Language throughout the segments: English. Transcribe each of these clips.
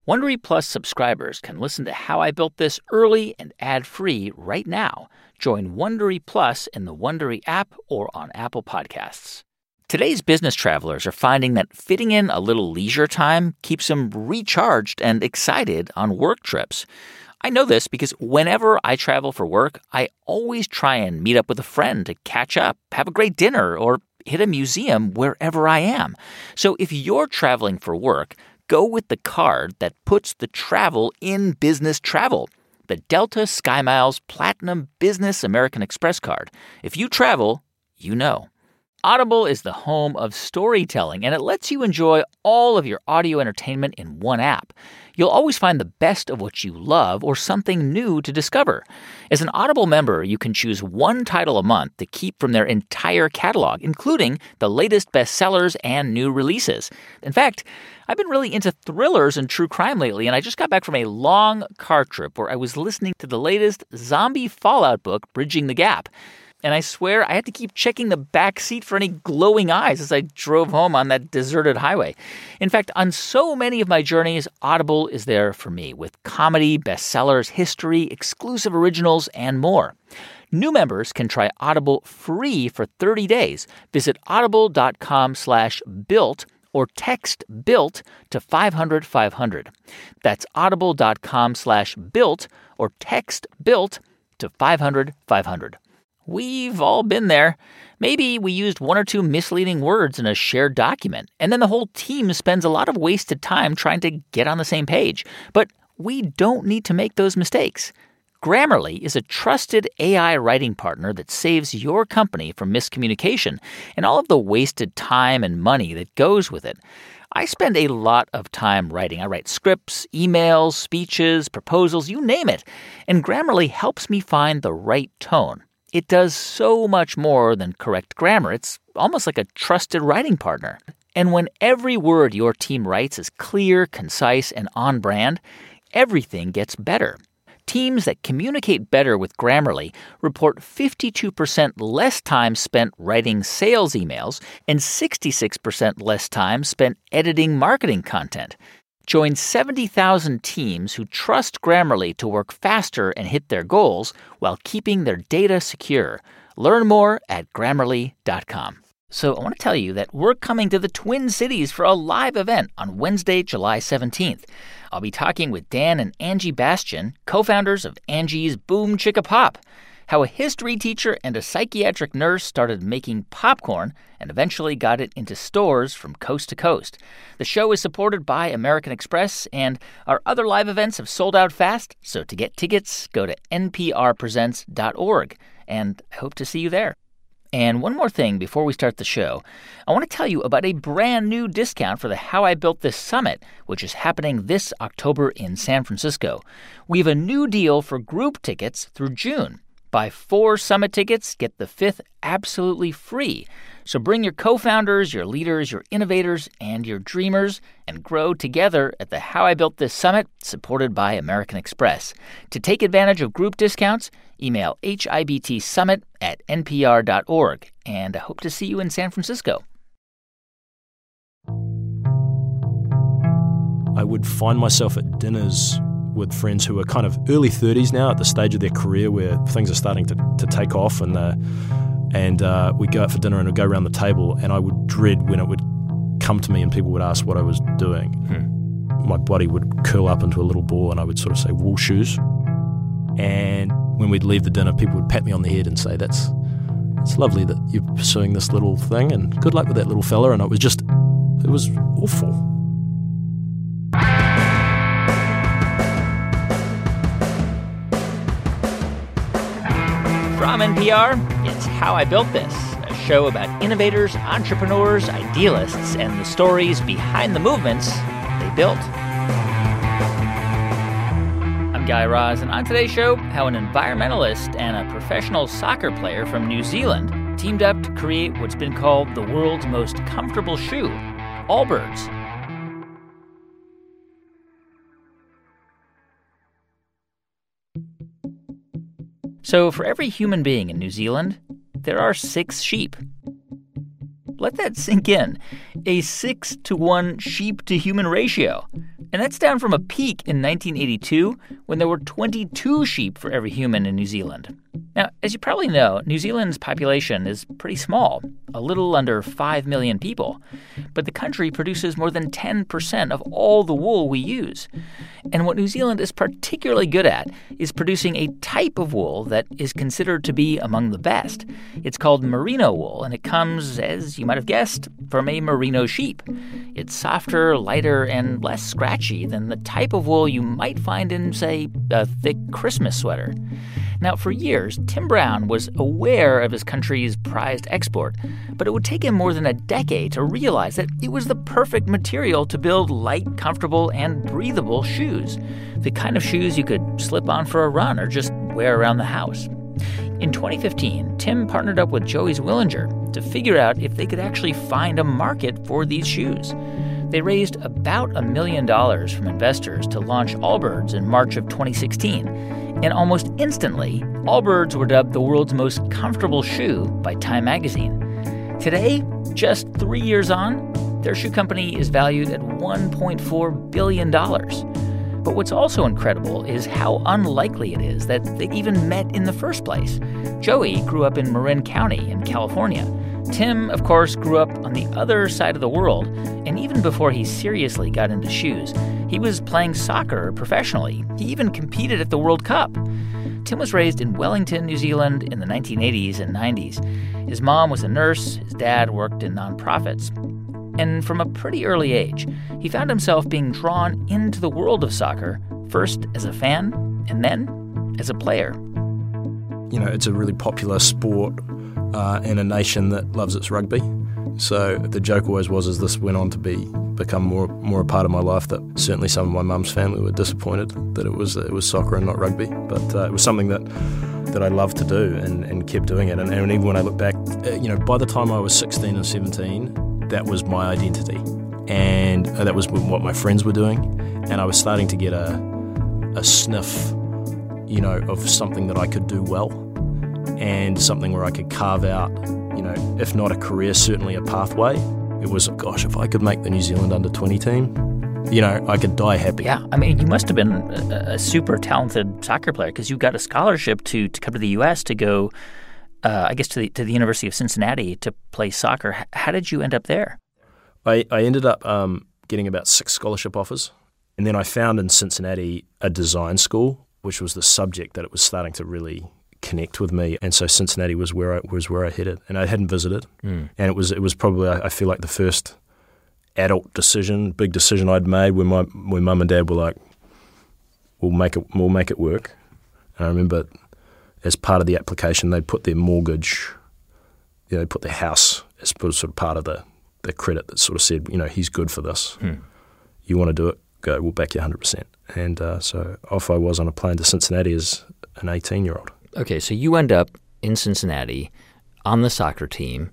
Wondery Plus subscribers can listen to How I Built This early and ad-free right now. Join Wondery Plus in the Wondery app or on Apple Podcasts. Today's business travelers are finding that fitting in a little leisure time keeps them recharged and excited on work trips. I know this because whenever I travel for work, I always try and meet up with a friend to catch up, have a great dinner, or hit a museum wherever I am. So if you're traveling for work, go with the card that puts the travel in business travel. The Delta SkyMiles Platinum Business American Express card. If you travel, you know. Audible is the home of storytelling, and it lets you enjoy all of your audio entertainment in one app. You'll always find the best of what you love or something new to discover. As an Audible member, you can choose one title a month to keep from their entire catalog, including the latest bestsellers and new releases. In fact, I've been really into thrillers and true crime lately, and I just got back from a long car trip where I was listening to the latest zombie fallout book, Bridging the Gap. And I swear I had to keep checking the back seat for any glowing eyes as I drove home on that deserted highway. In fact, on so many of my journeys, Audible is there for me with comedy, bestsellers, history, exclusive originals, and more. New members can try Audible free for 30 days. Visit audible.com/built or text BUILT to 500-500. That's audible.com/built or text BUILT to 500-500. We've all been there. Maybe we used one or two misleading words in a shared document, and then the whole team spends a lot of wasted time trying to get on the same page. But we don't need to make those mistakes. Grammarly is a trusted AI writing partner that saves your company from miscommunication and all of the wasted time and money that goes with it. I spend a lot of time writing. I write scripts, emails, speeches, proposals, you name it. And Grammarly helps me find the right tone. It does so much more than correct grammar. It's almost like a trusted writing partner. And when every word your team writes is clear, concise, and on brand, everything gets better. Teams that communicate better with Grammarly report 52% less time spent writing sales emails and 66% less time spent editing marketing content. Join 70,000 teams who trust Grammarly to work faster and hit their goals while keeping their data secure. Learn more at Grammarly.com. So I want to tell you that we're coming to the Twin Cities for a live event on Wednesday, July 17th. I'll be talking with Dan and Angie Bastian, co-founders of Angie's Boom Chicka Pop. How a history teacher and a psychiatric nurse started making popcorn and eventually got it into stores from coast to coast. The show is supported by American Express, and our other live events have sold out fast, so to get tickets, go to nprpresents.org, and I hope to see you there. And one more thing before we start the show, I want to tell you about a brand new discount for the How I Built This Summit, which is happening this October in San Francisco. We have a new deal for group tickets through June. Buy 4 summit tickets, get the 5th absolutely free. So bring your co-founders, your leaders, your innovators, and your dreamers, and grow together at the How I Built This Summit, supported by American Express. To take advantage of group discounts, email hibtsummit@npr.org, and I hope to see you in San Francisco. I would find myself at dinners with friends who are kind of early 30s now, at the stage of their career where things are starting to take off, and we'd go out for dinner and we'd go around the table, and I would dread when it would come to me and people would ask what I was doing. My body would curl up into a little ball and I would sort of say wool shoes. And when we'd leave the dinner, people would pat me on the head and say, it's lovely that you're pursuing this little thing, and good luck with that little fella. And it was awful. From NPR, it's How I Built This, a show about innovators, entrepreneurs, idealists, and the stories behind the movements they built. I'm Guy Raz, and on today's show, how an environmentalist and a professional soccer player from New Zealand teamed up to create what's been called the world's most comfortable shoe, Allbirds. So for every human being in New Zealand, there are 6 sheep. Let that sink in. A 6-to-1 sheep-to-human ratio. And that's down from a peak in 1982 when there were 22 sheep for every human in New Zealand. Now, as you probably know, New Zealand's population is pretty small, a little under 5 million people. But the country produces more than 10% of all the wool we use. And what New Zealand is particularly good at is producing a type of wool that is considered to be among the best. It's called merino wool, and it comes, as you might have guessed, from a merino sheep. It's softer, lighter, and less scratchy than the type of wool you might find in, say, a thick Christmas sweater. Now, for years, Tim Brown was aware of his country's prized export, but it would take him more than a decade to realize that it was the perfect material to build light, comfortable, and breathable shoes. The kind of shoes you could slip on for a run or just wear around the house. In 2015, Tim partnered up with Joey's Willinger to figure out if they could actually find a market for these shoes. They raised about $1 million from investors to launch Allbirds in March of 2016. And almost instantly, Allbirds were dubbed the world's most comfortable shoe by Time magazine. Today, just 3 years on, their shoe company is valued at $1.4 billion. But what's also incredible is how unlikely it is that they even met in the first place. Joey grew up in Marin County in California. Tim, of course, grew up on the other side of the world, and even before he seriously got into shoes, he was playing soccer professionally. He even competed at the World Cup. Tim was raised in Wellington, New Zealand in the 1980s and 90s. His mom was a nurse, his dad worked in nonprofits. And from a pretty early age, he found himself being drawn into the world of soccer, first as a fan and then as a player. You know, it's a really popular sport in a nation that loves its rugby. So the joke always was, as this went on to become more a part of my life, that certainly some of my mum's family were disappointed that it was soccer and not rugby. But it was something that I loved to do and kept doing it. And even when I look back, by the time I was 16 and 17, that was my identity. And that was what my friends were doing. And I was starting to get a sniff, of something that I could do well and something where I could carve out, if not a career, certainly a pathway. It was, gosh, if I could make the New Zealand under-20 team, I could die happy. Yeah, I mean, you must have been a super talented soccer player because you got a scholarship to come to the U.S. to go, to the University of Cincinnati to play soccer. How did you end up there? I ended up getting about 6 scholarship offers, and then I found in Cincinnati a design school, which was the subject that it was starting to really connect with me, and so Cincinnati was where I headed, and I hadn't visited, and it was probably, I feel like, the first big decision I'd made when mum and dad were like, we'll make it work. And I remember as part of the application they put their mortgage, they put their house as sort of part of the credit that sort of said, he's good for this. You want to do it, go, we'll back you 100%. And so off I was on a plane to Cincinnati as an 18-year-old. Okay, so you end up in Cincinnati on the soccer team,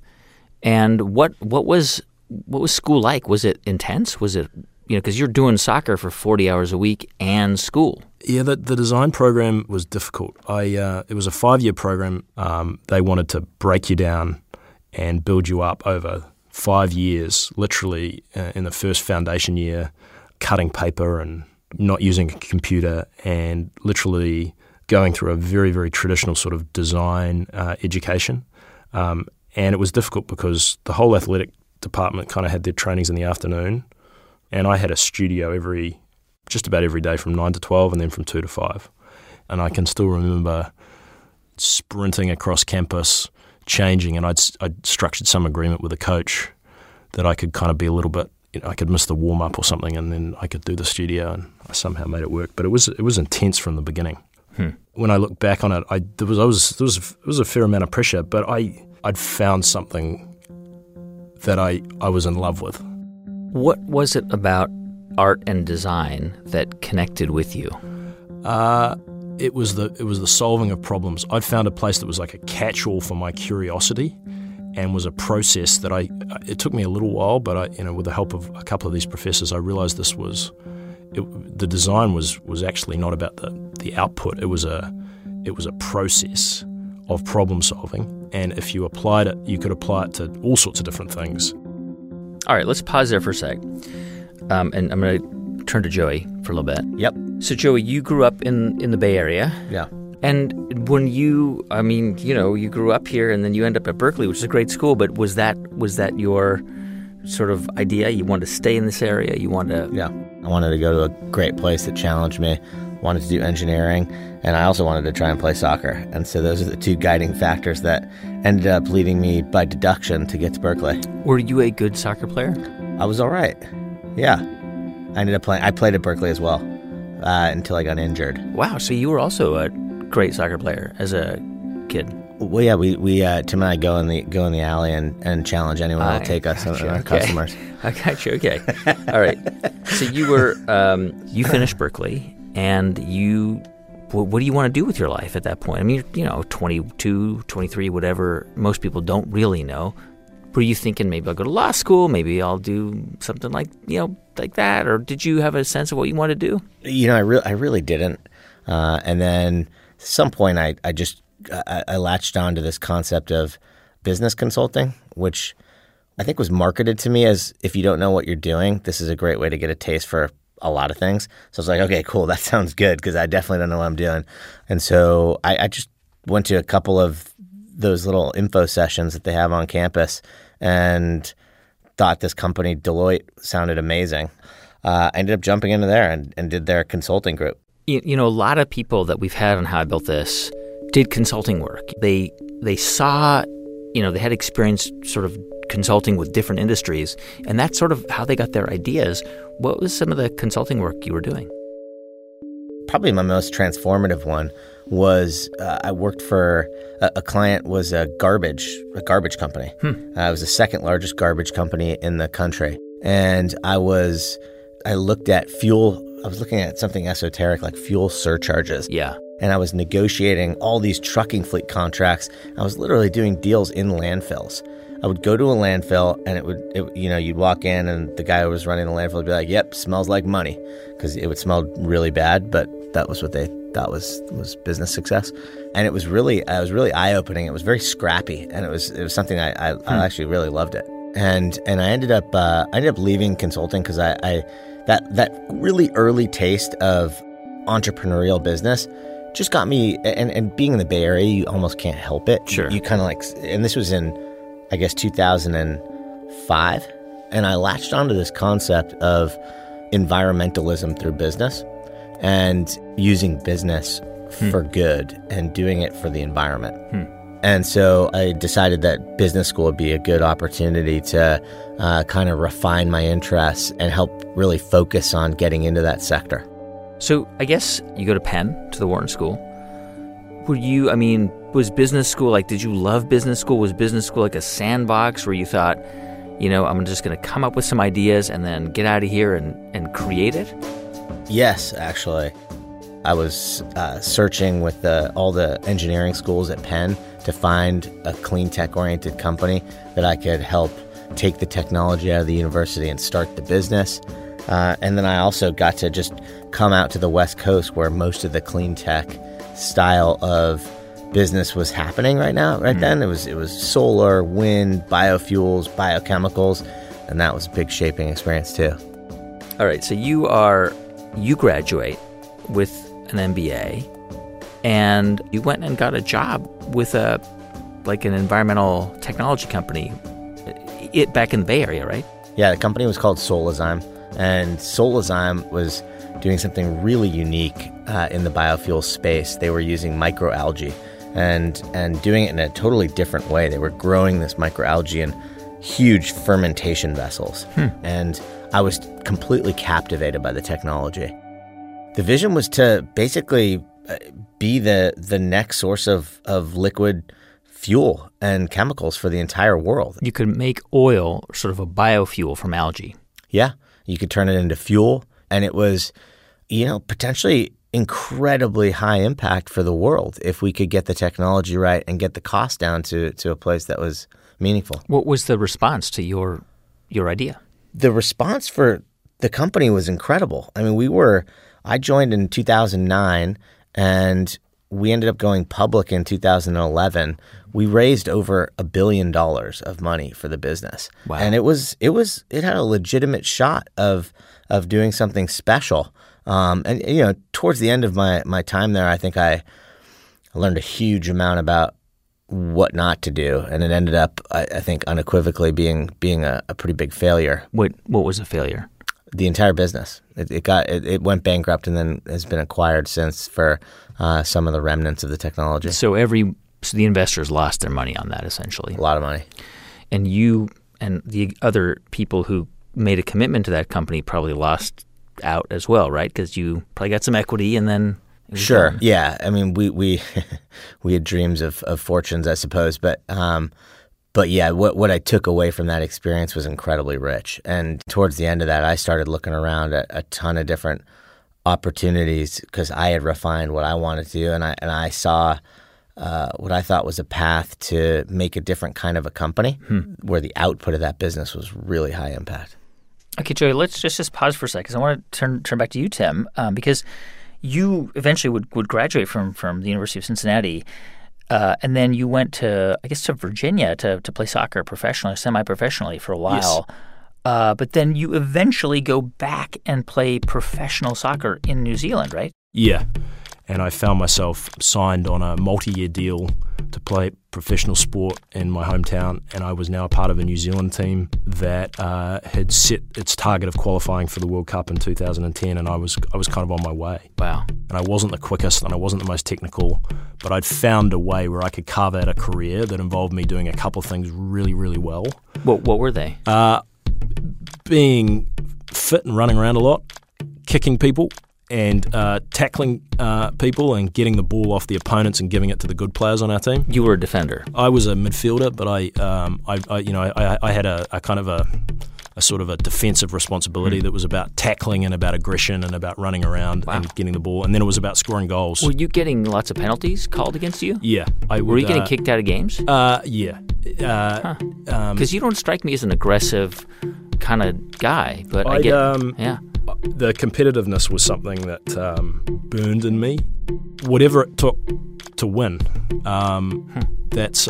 and what was school like? Was it intense? Was it, because you're doing soccer for 40 hours a week and school? Yeah, the design program was difficult. It was a 5-year program. They wanted to break you down and build you up over 5 years, literally in the first foundation year, cutting paper and not using a computer and literally going through a very, very traditional sort of design education. And it was difficult because the whole athletic department kind of had their trainings in the afternoon, and I had a studio just about every day from 9 to 12 and then from 2 to 5. And I can still remember sprinting across campus, changing, and I'd structured some agreement with a coach that I could kind of be a little bit, I could miss the warm-up or something, and then I could do the studio, and I somehow made it work. But it was intense from the beginning. When I look back on it, there was a fair amount of pressure, but I'd found something that I was in love with. What was it about art and design that connected with you? It was the solving of problems. I'd found a place that was like a catch-all for my curiosity, and was a process that it took me a little while, but with the help of a couple of these professors, I realized the design was actually not about the output. It was a process of problem solving, and if you applied it, you could apply it to all sorts of different things. All right, let's pause there for a sec, and I'm going to turn to Joey for a little bit. Yep. So Joey, you grew up in the Bay Area. Yeah. And when you grew up here and then you end up at Berkeley, which is a great school, but was that your sort of idea? You wanted to stay in this area? You wanted to... Yeah. I wanted to go to a great place that challenged me, wanted to do engineering, and I also wanted to try and play soccer. And so those are the two guiding factors that ended up leading me by deduction to get to Berkeley. Were you a good soccer player? I was all right. Yeah. I played at Berkeley as well until I got injured. Wow. So you were also a great soccer player as a kid. Well, yeah, we Tim and I go in the alley and challenge anyone who will take us and our customers. I got you. Okay. All right. So you were you finished Berkeley, and what do you want to do with your life at that point? I mean, 22, 23, whatever. Most people don't really know. Were you thinking maybe I'll go to law school? Maybe I'll do something like that? Or did you have a sense of what you want to do? I really didn't. And then at some point I latched on to this concept of business consulting, which I think was marketed to me as, if you don't know what you're doing, this is a great way to get a taste for a lot of things. So I was like, okay, cool, that sounds good, because I definitely don't know what I'm doing. And so I just went to a couple of those little info sessions that they have on campus and thought this company, Deloitte, sounded amazing. I ended up jumping into there and did their consulting group. A lot of people that we've had on How I Built This did consulting work. They saw, they had experience sort of consulting with different industries, and that's sort of how they got their ideas. What was some of the consulting work you were doing? Probably my most transformative one was I worked for a client was a garbage company. It was the second largest garbage company in the country, and I looked at fuel. I was looking at something esoteric like fuel surcharges. Yeah. And I was negotiating all these trucking fleet contracts. I was literally doing deals in landfills. I would go to a landfill, and you'd walk in, and the guy who was running the landfill would be like, "Yep, smells like money," because it would smell really bad, but that was what they thought was business success. And it was really eye-opening. It was very scrappy, and it was something I actually really loved it. And I ended up leaving consulting because that really early taste of entrepreneurial business just got me, and being in the Bay Area, you almost can't help it. Sure. You kind of and this was in, I guess, 2005, and I latched onto this concept of environmentalism through business and using business for good and doing it for the environment. And so I decided that business school would be a good opportunity to kind of refine my interests and help really focus on getting into that sector. So I guess you go to Penn, to the Wharton School. Was business school, did you love business school? Was business school like a sandbox where you thought, I'm just going to come up with some ideas and then get out of here and create it? Yes, actually. I was searching with all the engineering schools at Penn to find a clean tech-oriented company that I could help take the technology out of the university and start the business. And then I also got to just come out to the West Coast where most of the clean tech style of business was happening right then. It was solar, wind, biofuels, biochemicals, and that was a big shaping experience too. All right, so you graduate with an MBA, and you went and got a job with an environmental technology company back in the Bay Area, right? Yeah, the company was called Solazyme, and Solazyme was doing something really unique in the biofuel space. They were using microalgae and doing it in a totally different way. They were growing this microalgae in huge fermentation vessels, and I was completely captivated by the technology. The vision was to basically be the next source of liquid fuel and chemicals for the entire world. You could make oil, sort of a biofuel from algae. Yeah, you could turn it into fuel, and it was, potentially incredibly high impact for the world if we could get the technology right and get the cost down to a place that was meaningful. What was the response to your idea? The response for the company was incredible. I mean, I joined in 2009, and we ended up going public in 2011. We raised over $1 billion of money for the business. Wow. And it had a legitimate shot of of doing something special. And you know, towards the end of my time there, I think I learned a huge amount about what not to do, and it ended up, I think, unequivocally being a pretty big failure. What was a failure? The entire business. It went bankrupt and then has been acquired since for some of the remnants of the technology. So the investors lost their money on that, essentially. A lot of money. And you and the other people who made a commitment to that company probably lost out as well, right? Because you probably got some equity and then it was Sure. done. Yeah. I mean, we we had dreams of fortunes, I suppose, but yeah, what I took away from that experience was incredibly rich. And towards the end of that, I started looking around at a ton of different opportunities because I had refined what I wanted to do, and I saw what I thought was a path to make a different kind of a company where the output of that business was really high impact. Okay, Joey, let's just pause for a second because I want to turn back to you, Tim, because you eventually would graduate from the University of Cincinnati, and then you went to Virginia to play soccer professionally, semi-professionally for a while. Yes. But then you eventually go back and play professional soccer in New Zealand, right? Yeah. And I found myself signed on a multi-year deal to play professional sport in my hometown, and I was now a part of a New Zealand team that had set its target of qualifying for the World Cup in 2010, and I was kind of on my way. Wow. And I wasn't the quickest and I wasn't the most technical, but I'd found a way where I could carve out a career that involved me doing a couple of things really, really well. What were they? Being fit and running around a lot, kicking people, and tackling people and getting the ball off the opponents and giving it to the good players on our team. You were a defender. I was a midfielder, but I had a kind of a sort of a defensive responsibility that was about tackling and about aggression and about running around and getting the ball, and then it was about scoring goals. Were you getting lots of penalties called against you? Yeah. Were you getting kicked out of games? Yeah. Because you don't strike me as an aggressive kind of guy, but I get the competitiveness was something that burned in me. Whatever it took to win, that's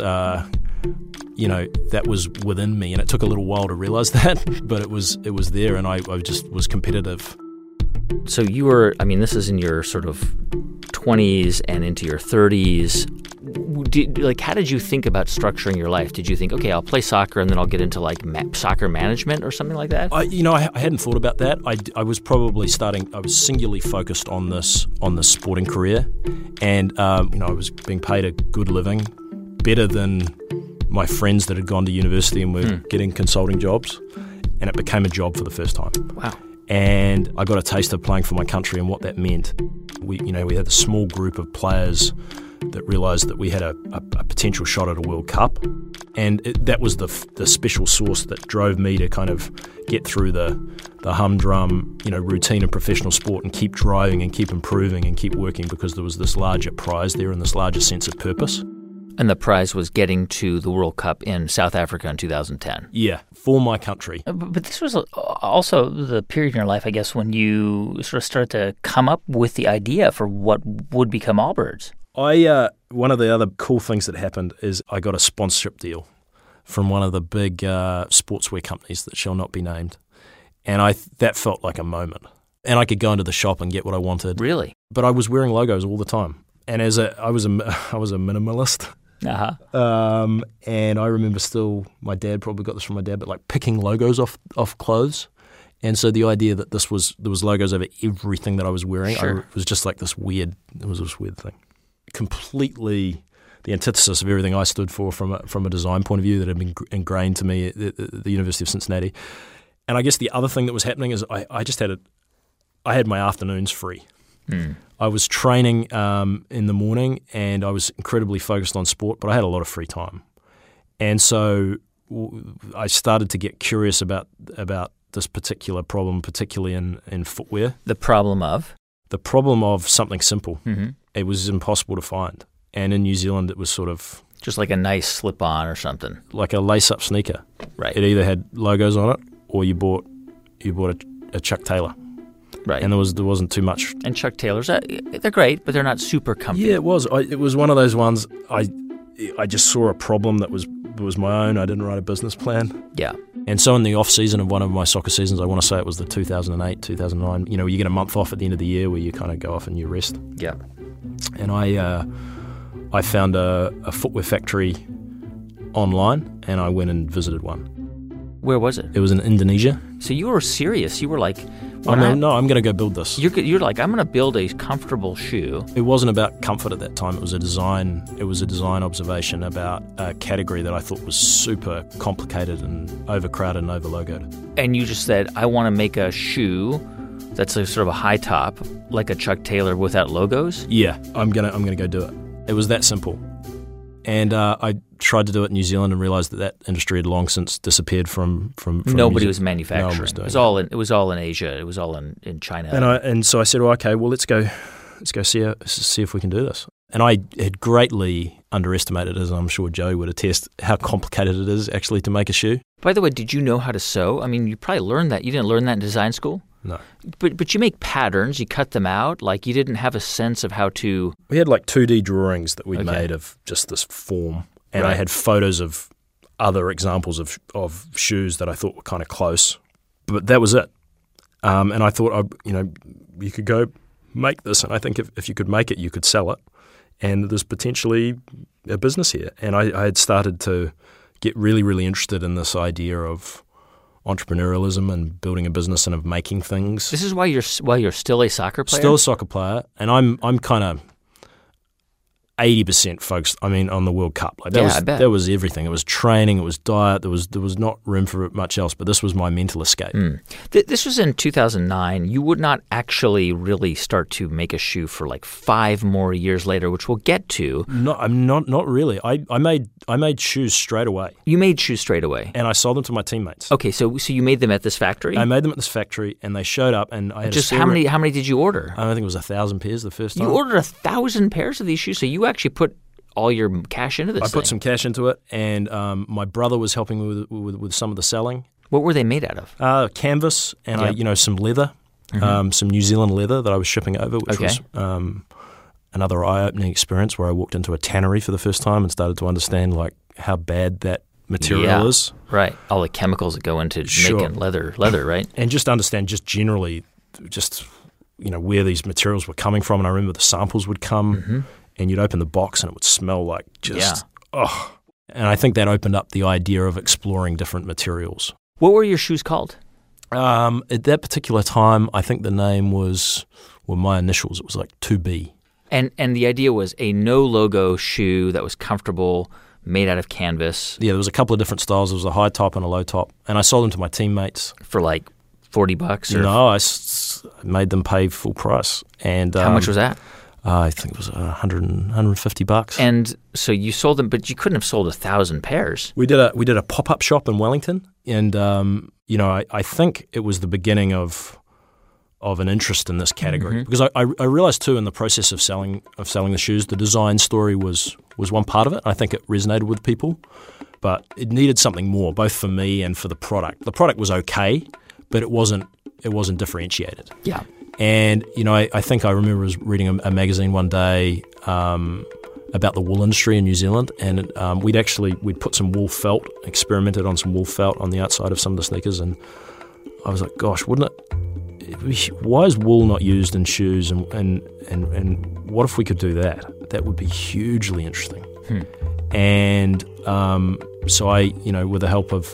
that was within me, and it took a little while to realize that, but it was there, and I just was competitive. So you were, this is in your sort of 20s and into your 30s. How did you think about structuring your life? Did you think, okay, I'll play soccer and then I'll get into soccer management or something like that? I hadn't thought about that. I was probably I was singularly focused on this sporting career, and I was being paid a good living, better than my friends that had gone to university and were getting consulting jobs, and it became a job for the first time. Wow. And I got a taste of playing for my country and what that meant. We had a small group of players that realised that we had a potential shot at a World Cup, and that was the special sauce that drove me to kind of get through the humdrum routine of professional sport and keep driving and keep improving and keep working, because there was this larger prize there and this larger sense of purpose. And the prize was getting to the World Cup in South Africa in 2010. Yeah, for my country. But this was also the period in your life, I guess, when you sort of started to come up with the idea for what would become Allbirds. One of the other cool things that happened is I got a sponsorship deal from one of the big sportswear companies that shall not be named, and that felt like a moment. And I could go into the shop and get what I wanted. Really? But I was wearing logos all the time, and I was a minimalist. Uh-huh. And I remember still, my dad probably got this from my dad, but picking logos off clothes. And so the idea that there was logos over everything that I was wearing, Sure. was just this weird thing. Completely the antithesis of everything I stood for from a design point of view that had been ingrained to me at the University of Cincinnati. And I guess the other thing that was happening is I had my afternoons free. I was training in the morning, and I was incredibly focused on sport, but I had a lot of free time. And so I started to get curious about this particular problem, particularly in footwear. The problem of? The problem of something simple. Mm-hmm. It was impossible to find. And in New Zealand, it was sort of... just like a nice slip-on or something. Like a lace-up sneaker. Right. It either had logos on it, or you bought a Chuck Taylor. Right. And there wasn't too much. And Chuck Taylors, they're great, but they're not super comfy. Yeah, it was. It was one of those ones. I just saw a problem that was was my own. I didn't write a business plan. Yeah. And so in the off-season of one of my soccer seasons, I want to say it was the 2008, 2009, you get a month off at the end of the year where you kind of go off and you rest. Yeah. And I found a footwear factory online, and I went and visited one. Where was it? It was in Indonesia. So you were serious. You were like, I'm going to go build this. You're like, I'm going to build a comfortable shoe. It wasn't about comfort at that time. It was a design observation about a category that I thought was super complicated and overcrowded and over-logoed. And you just said, I want to make a shoe that's a sort of a high top, like a Chuck Taylor without logos? Yeah, I'm gonna go do it. It was that simple. And I tried to do it in New Zealand and realized that industry had long since disappeared from Nobody was manufacturing. No one was doing it was all in Asia. It was all in China. And so I said, well, okay, well, let's go see if we can do this. And I had greatly underestimated, as I'm sure Joe would attest, how complicated it is actually to make a shoe. By the way, did you know how to sew? I mean, you probably learned that. You didn't learn that in design school? No. But you make patterns, you cut them out, like you didn't have a sense of how to... We had like 2D drawings that we'd made of just this form, and I had photos of other examples of shoes that I thought were kind of close, but that was it. And I thought, you could go make this, and I think if you could make it, you could sell it, and there's potentially a business here. And I had started to get really, really interested in this idea of entrepreneurialism and building a business and of making things. This is why you're still a soccer player? Still a soccer player, and I'm kind of 80% focused, on the World Cup. Like that was everything. It was training, it was diet, there was not room for much else, but this was my mental escape. This was in 2009. You would not actually really start to make a shoe for like 5 more years later, which we'll get to. No, I'm not really. I made shoes straight away. You made shoes straight away? And I sold them to my teammates. Okay, so you made them at this factory? I made them at this factory, and they showed up, and I had just how many did you order? I think it was 1,000 pairs the first time. You ordered 1,000 pairs of these shoes, so you actually put all your cash into this I put some cash into it, and my brother was helping me with some of the selling. What were they made out of? Canvas and some leather, some New Zealand leather that I was shipping over, which was another eye-opening experience where I walked into a tannery for the first time and started to understand like how bad that material is. Right. All the chemicals that go into making leather, right? And just understand generally where these materials were coming from. And I remember the samples would come and you'd open the box and it would smell like And I think that opened up the idea of exploring different materials. What were your shoes called? At that particular time, I think the name were my initials. It was like 2B. And the idea was a no-logo shoe that was comfortable, made out of canvas. Yeah, there was a couple of different styles. There was a high top and a low top. And I sold them to my teammates. For like $40? No, I made them pay full price. And how much was that? I think it was $150. And so you sold them, but you couldn't have sold 1,000 pairs. We did a pop-up shop in Wellington. And, I think it was the beginning of an interest in this category because I realized too in the process of selling the shoes, the design story was one part of it. I think it resonated with people, but it needed something more, both for me and for the product. The product was okay, but it wasn't differentiated. Yeah. And I think I remember reading a magazine one day about the wool industry in New Zealand, and we'd put some wool felt, experimented on some wool felt on the outside of some of the sneakers, and I was like, gosh, why is wool not used in shoes, and what if we could do that? That would be hugely interesting. And so I, with the help of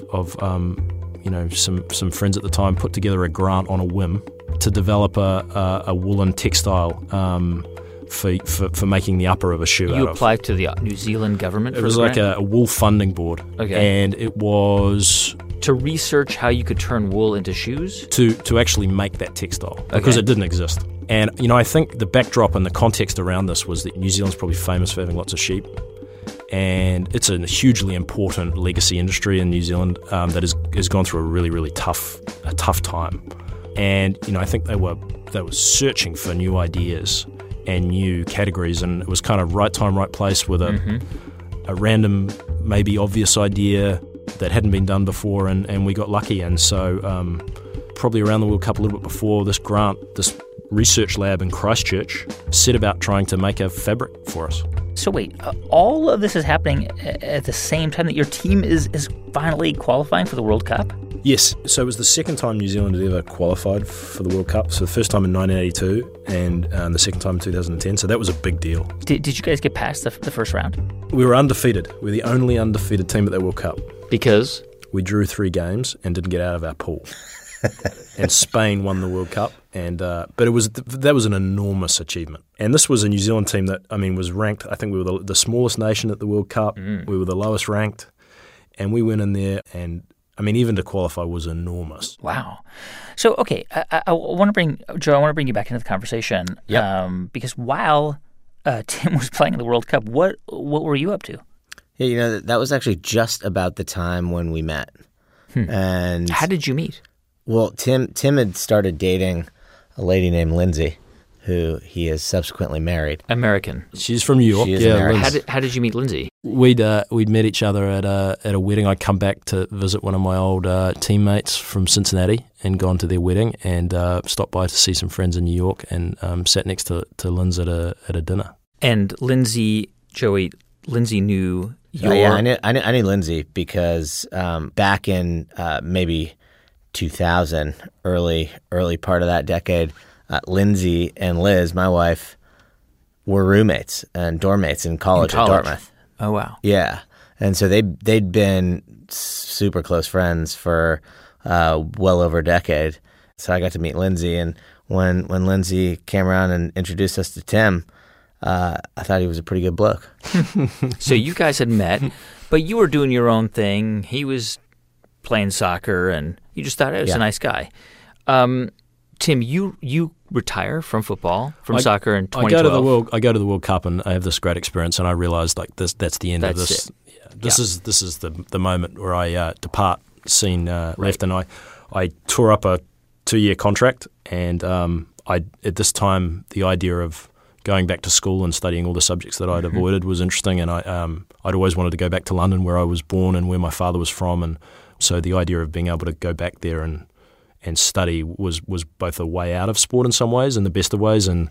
some friends at the time, put together a grant on a whim to develop a woolen textile for making the upper of a shoe. You applied to the New Zealand government for it was like a wool funding board. Okay. And it was to research how you could turn wool into shoes? To actually make that textile, because it didn't exist. And, I think the backdrop and the context around this was that New Zealand's probably famous for having lots of sheep. And it's a hugely important legacy industry in New Zealand that has gone through a really, really tough time. And, I think they were searching for new ideas and new categories, and it was kind of right time, right place with a random, maybe obvious idea that hadn't been done before, and we got lucky. And so probably around the World Cup a little bit before, this research lab in Christchurch set about trying to make a fabric for us. So wait, all of this is happening at the same time that your team is finally qualifying for the World Cup? Yes. So it was the second time New Zealand had ever qualified for the World Cup. So the first time in 1982 and the second time in 2010. So that was a big deal. Did you guys get past the first round? We were undefeated. We're the only undefeated team at that World Cup. Because? We drew 3 games and didn't get out of our pool. And Spain won the World Cup, and but that was an enormous achievement. And this was a New Zealand team that was ranked. I think we were the smallest nation at the World Cup. We were the lowest ranked, and we went in there, and even to qualify was enormous. Wow. So okay, I want to bring you back into the conversation. Yep. Because while Tim was playing in the World Cup, what were you up to? Yeah, that was actually just about the time when we met. And how did you meet? Well, Tim had started dating a lady named Lindsay, who he has subsequently married. American. She's from New York. She is American. How did you meet Lindsay? We'd met each other at a wedding. I'd come back to visit one of my old teammates from Cincinnati and gone to their wedding, and stopped by to see some friends in New York, and sat next to Linz at a dinner. And Lindsay knew your... Yeah, I knew Lindsay because back in maybe 2000, early part of that decade, Lindsay and Liz, my wife, were roommates and dorm mates in college at Dartmouth. Oh, wow. Yeah. And so they'd been super close friends for well over a decade. So I got to meet Lindsay, and when Lindsay came around and introduced us to Tim, I thought he was a pretty good bloke. So you guys had met, but you were doing your own thing. He was playing soccer, and you just thought, a nice guy. Tim, you retire from football, soccer in 2012. I go to the World Cup, and I have this great experience, and I realised that's the end of this. Yeah, this is the moment where I depart scene left, and I tore up a 2-year contract, and at this time the idea of going back to school and studying all the subjects that I'd avoided was interesting, and I'd always wanted to go back to London, where I was born and where my father was from, and so the idea of being able to go back there and study was both a way out of sport in some ways, in the best of ways, and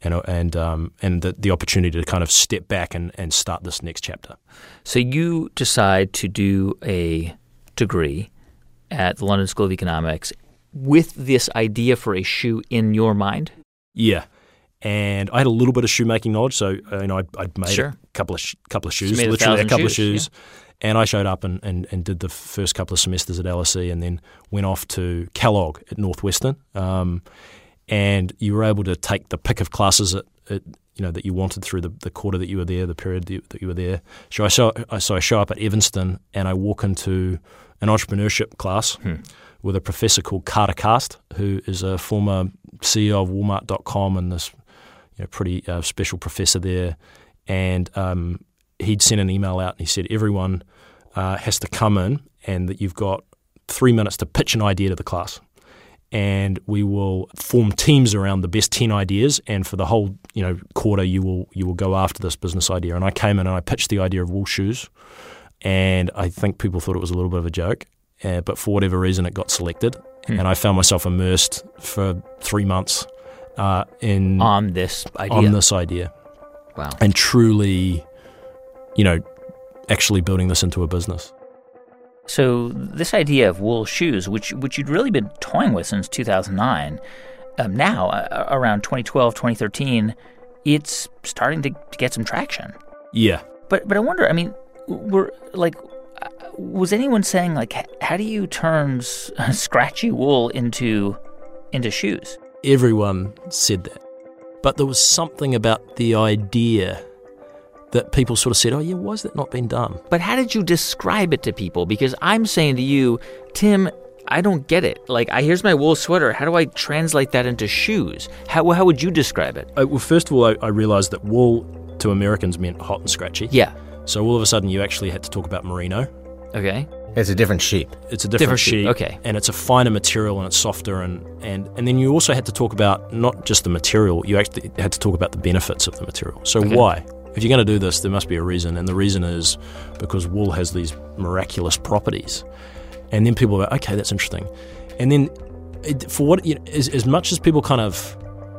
the opportunity to kind of step back and start this next chapter. So you decide to do a degree at the London School of Economics with this idea for a shoe in your mind? Yeah. And I had a little bit of shoemaking knowledge, so I'd made a couple of shoes, literally a couple of shoes. Yeah. And I showed up and did the first couple of semesters at LSE, and then went off to Kellogg at Northwestern. And you were able to take the pick of classes that you wanted through the quarter that you were there, the period that you were there. So I show up at Evanston, and I walk into an entrepreneurship class with a professor called Carter Cast, who is a former CEO of Walmart.com and this pretty special professor there. And he'd sent an email out, and he said everyone has to come in, and that you've got 3 minutes to pitch an idea to the class. And we will form teams around the best 10 ideas, and for the whole quarter you will go after this business idea. And I came in and I pitched the idea of wool shoes, and I think people thought it was a little bit of a joke, but for whatever reason it got selected, and I found myself immersed for 3 months on this idea. Wow. And truly, actually building this into a business. So this idea of wool shoes, which you'd really been toying with since 2009, now around 2012, 2013, it's starting to get some traction. Yeah. But I wonder, was anyone saying, how do you turn scratchy wool into shoes? Everyone said that. But there was something about the idea that people sort of said, oh yeah, why has that not been done? But how did you describe it to people? Because I'm saying to you, Tim, I don't get it. Here's my wool sweater. How do I translate that into shoes? How would you describe it? Well, first of all, I realized that wool to Americans meant hot and scratchy. Yeah. So all of a sudden you actually had to talk about merino. Okay. It's a different sheep. It's a different sheep. Okay. And it's a finer material, and it's softer, and then you also had to talk about not just the material, you actually had to talk about the benefits of the material. So why? If you're going to do this, there must be a reason, and the reason is because wool has these miraculous properties. And then people go, okay, that's interesting. And then as much as people kind of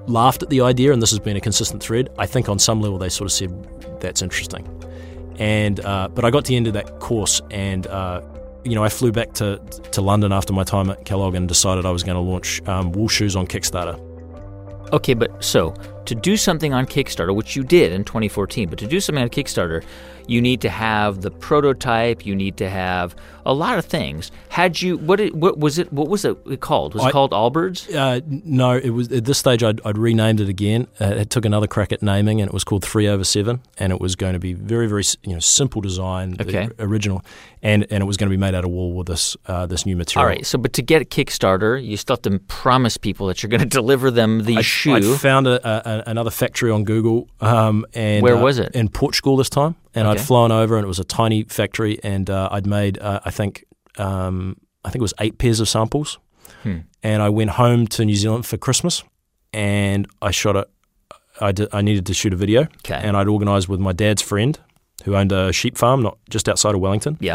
laughed at the idea, and this has been a consistent thread. I think on some level they sort of said, that's interesting. And but I got to the end of that course, and I flew back to London after my time at Kellogg and decided I was going to launch Wool Shoes on Kickstarter. Okay, but so to do something on Kickstarter, which you did in 2014, but to do something on Kickstarter, you need to have the prototype. You need to have a lot of things. What was it called? Was it called Allbirds? No, it was at this stage I'd renamed it again. It took another crack at naming, and it was called 3/7, and it was going to be very, very simple design, original, and it was going to be made out of wool with this new material. All right. So, but to get a Kickstarter, you still have to promise people that you're going to deliver them the shoe. I found another factory on Google, and where was it? In Portugal this time. And I'd flown over, and it was a tiny factory, and I'd made, I think it was 8 pairs of samples. And I went home to New Zealand for Christmas, and I shot it. I needed to shoot a video, and I'd organised with my dad's friend, who owned a sheep farm not just outside of Wellington. Yeah.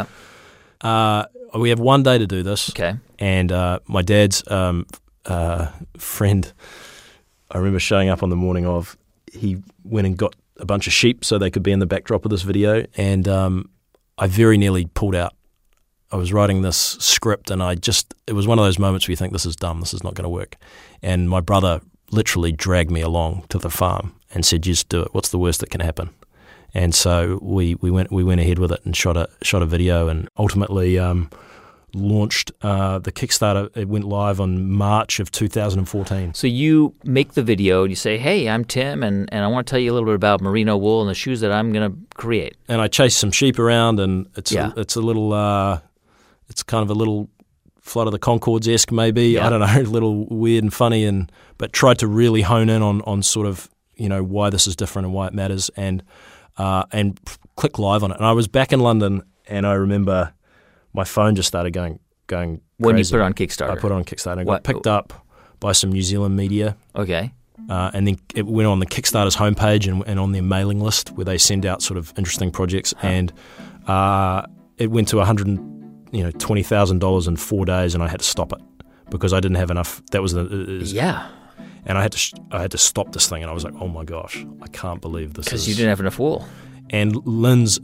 We have one day to do this. Okay. And my dad's friend, I remember showing up on the morning of, he went and got a bunch of sheep so they could be in the backdrop of this video, and I very nearly pulled out. I was writing this script, and it was one of those moments where you think, this is dumb, this is not going to work. And my brother literally dragged me along to the farm and said, just do it, what's the worst that can happen? And so we went ahead with it and shot a video, and ultimately launched the Kickstarter. It went live on March of 2014. So you make the video and you say, hey, I'm Tim, and I want to tell you a little bit about merino wool and the shoes that I'm going to create. And I chase some sheep around, and it's a little it's kind of a little Flight of the Conchords-esque maybe. I don't know, a little weird and funny, but tried to really hone in on sort of why this is different and why it matters, and click live on it. And I was back in London, and I remember my phone just started going crazy. When you put it on Kickstarter? I put it on Kickstarter. And got picked up by some New Zealand media. Okay. And then it went on the Kickstarter's homepage and on their mailing list, where they send out sort of interesting projects. And it went to $120,000 in 4 days, and I had to stop it because I didn't have enough. That was And I had to stop this thing, and I was like, oh my gosh, I can't believe this. Because you didn't have enough wool. And Lynn's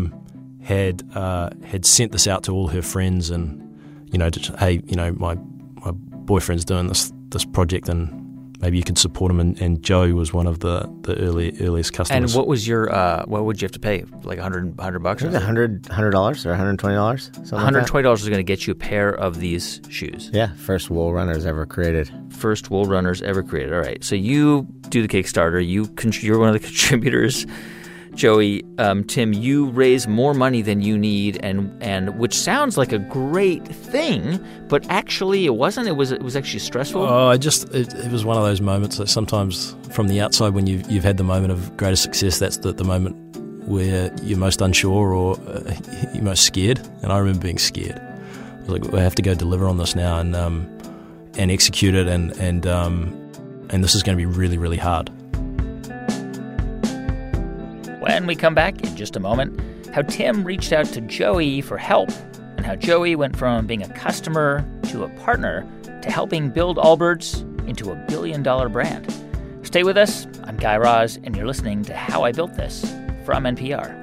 had sent this out to all her friends, and hey, my boyfriend's doing this project, and maybe you could support him. And Joey was one of the earliest customers. And what was your what would you have to pay? Like $100 bucks? $100 or $120, $120 is going to get you a pair of these shoes. Yeah, first wool runners ever created. First wool runners ever created. All right, so you do the Kickstarter. You're one of the contributors. Joey, Tim, you raise more money than you need, and which sounds like a great thing, but actually it wasn't. It was actually stressful. Oh, it was one of those moments that sometimes from the outside, when you've had the moment of greatest success, that's the moment where you're most unsure or you're most scared. And I remember being scared. I was like, I have to go deliver on this now and execute it, and this is going to be really, really hard. When we come back in just a moment, how Tim reached out to Joey for help, and how Joey went from being a customer to a partner to helping build Allbirds into a billion-dollar brand. Stay with us. I'm Guy Raz, and you're listening to How I Built This from NPR.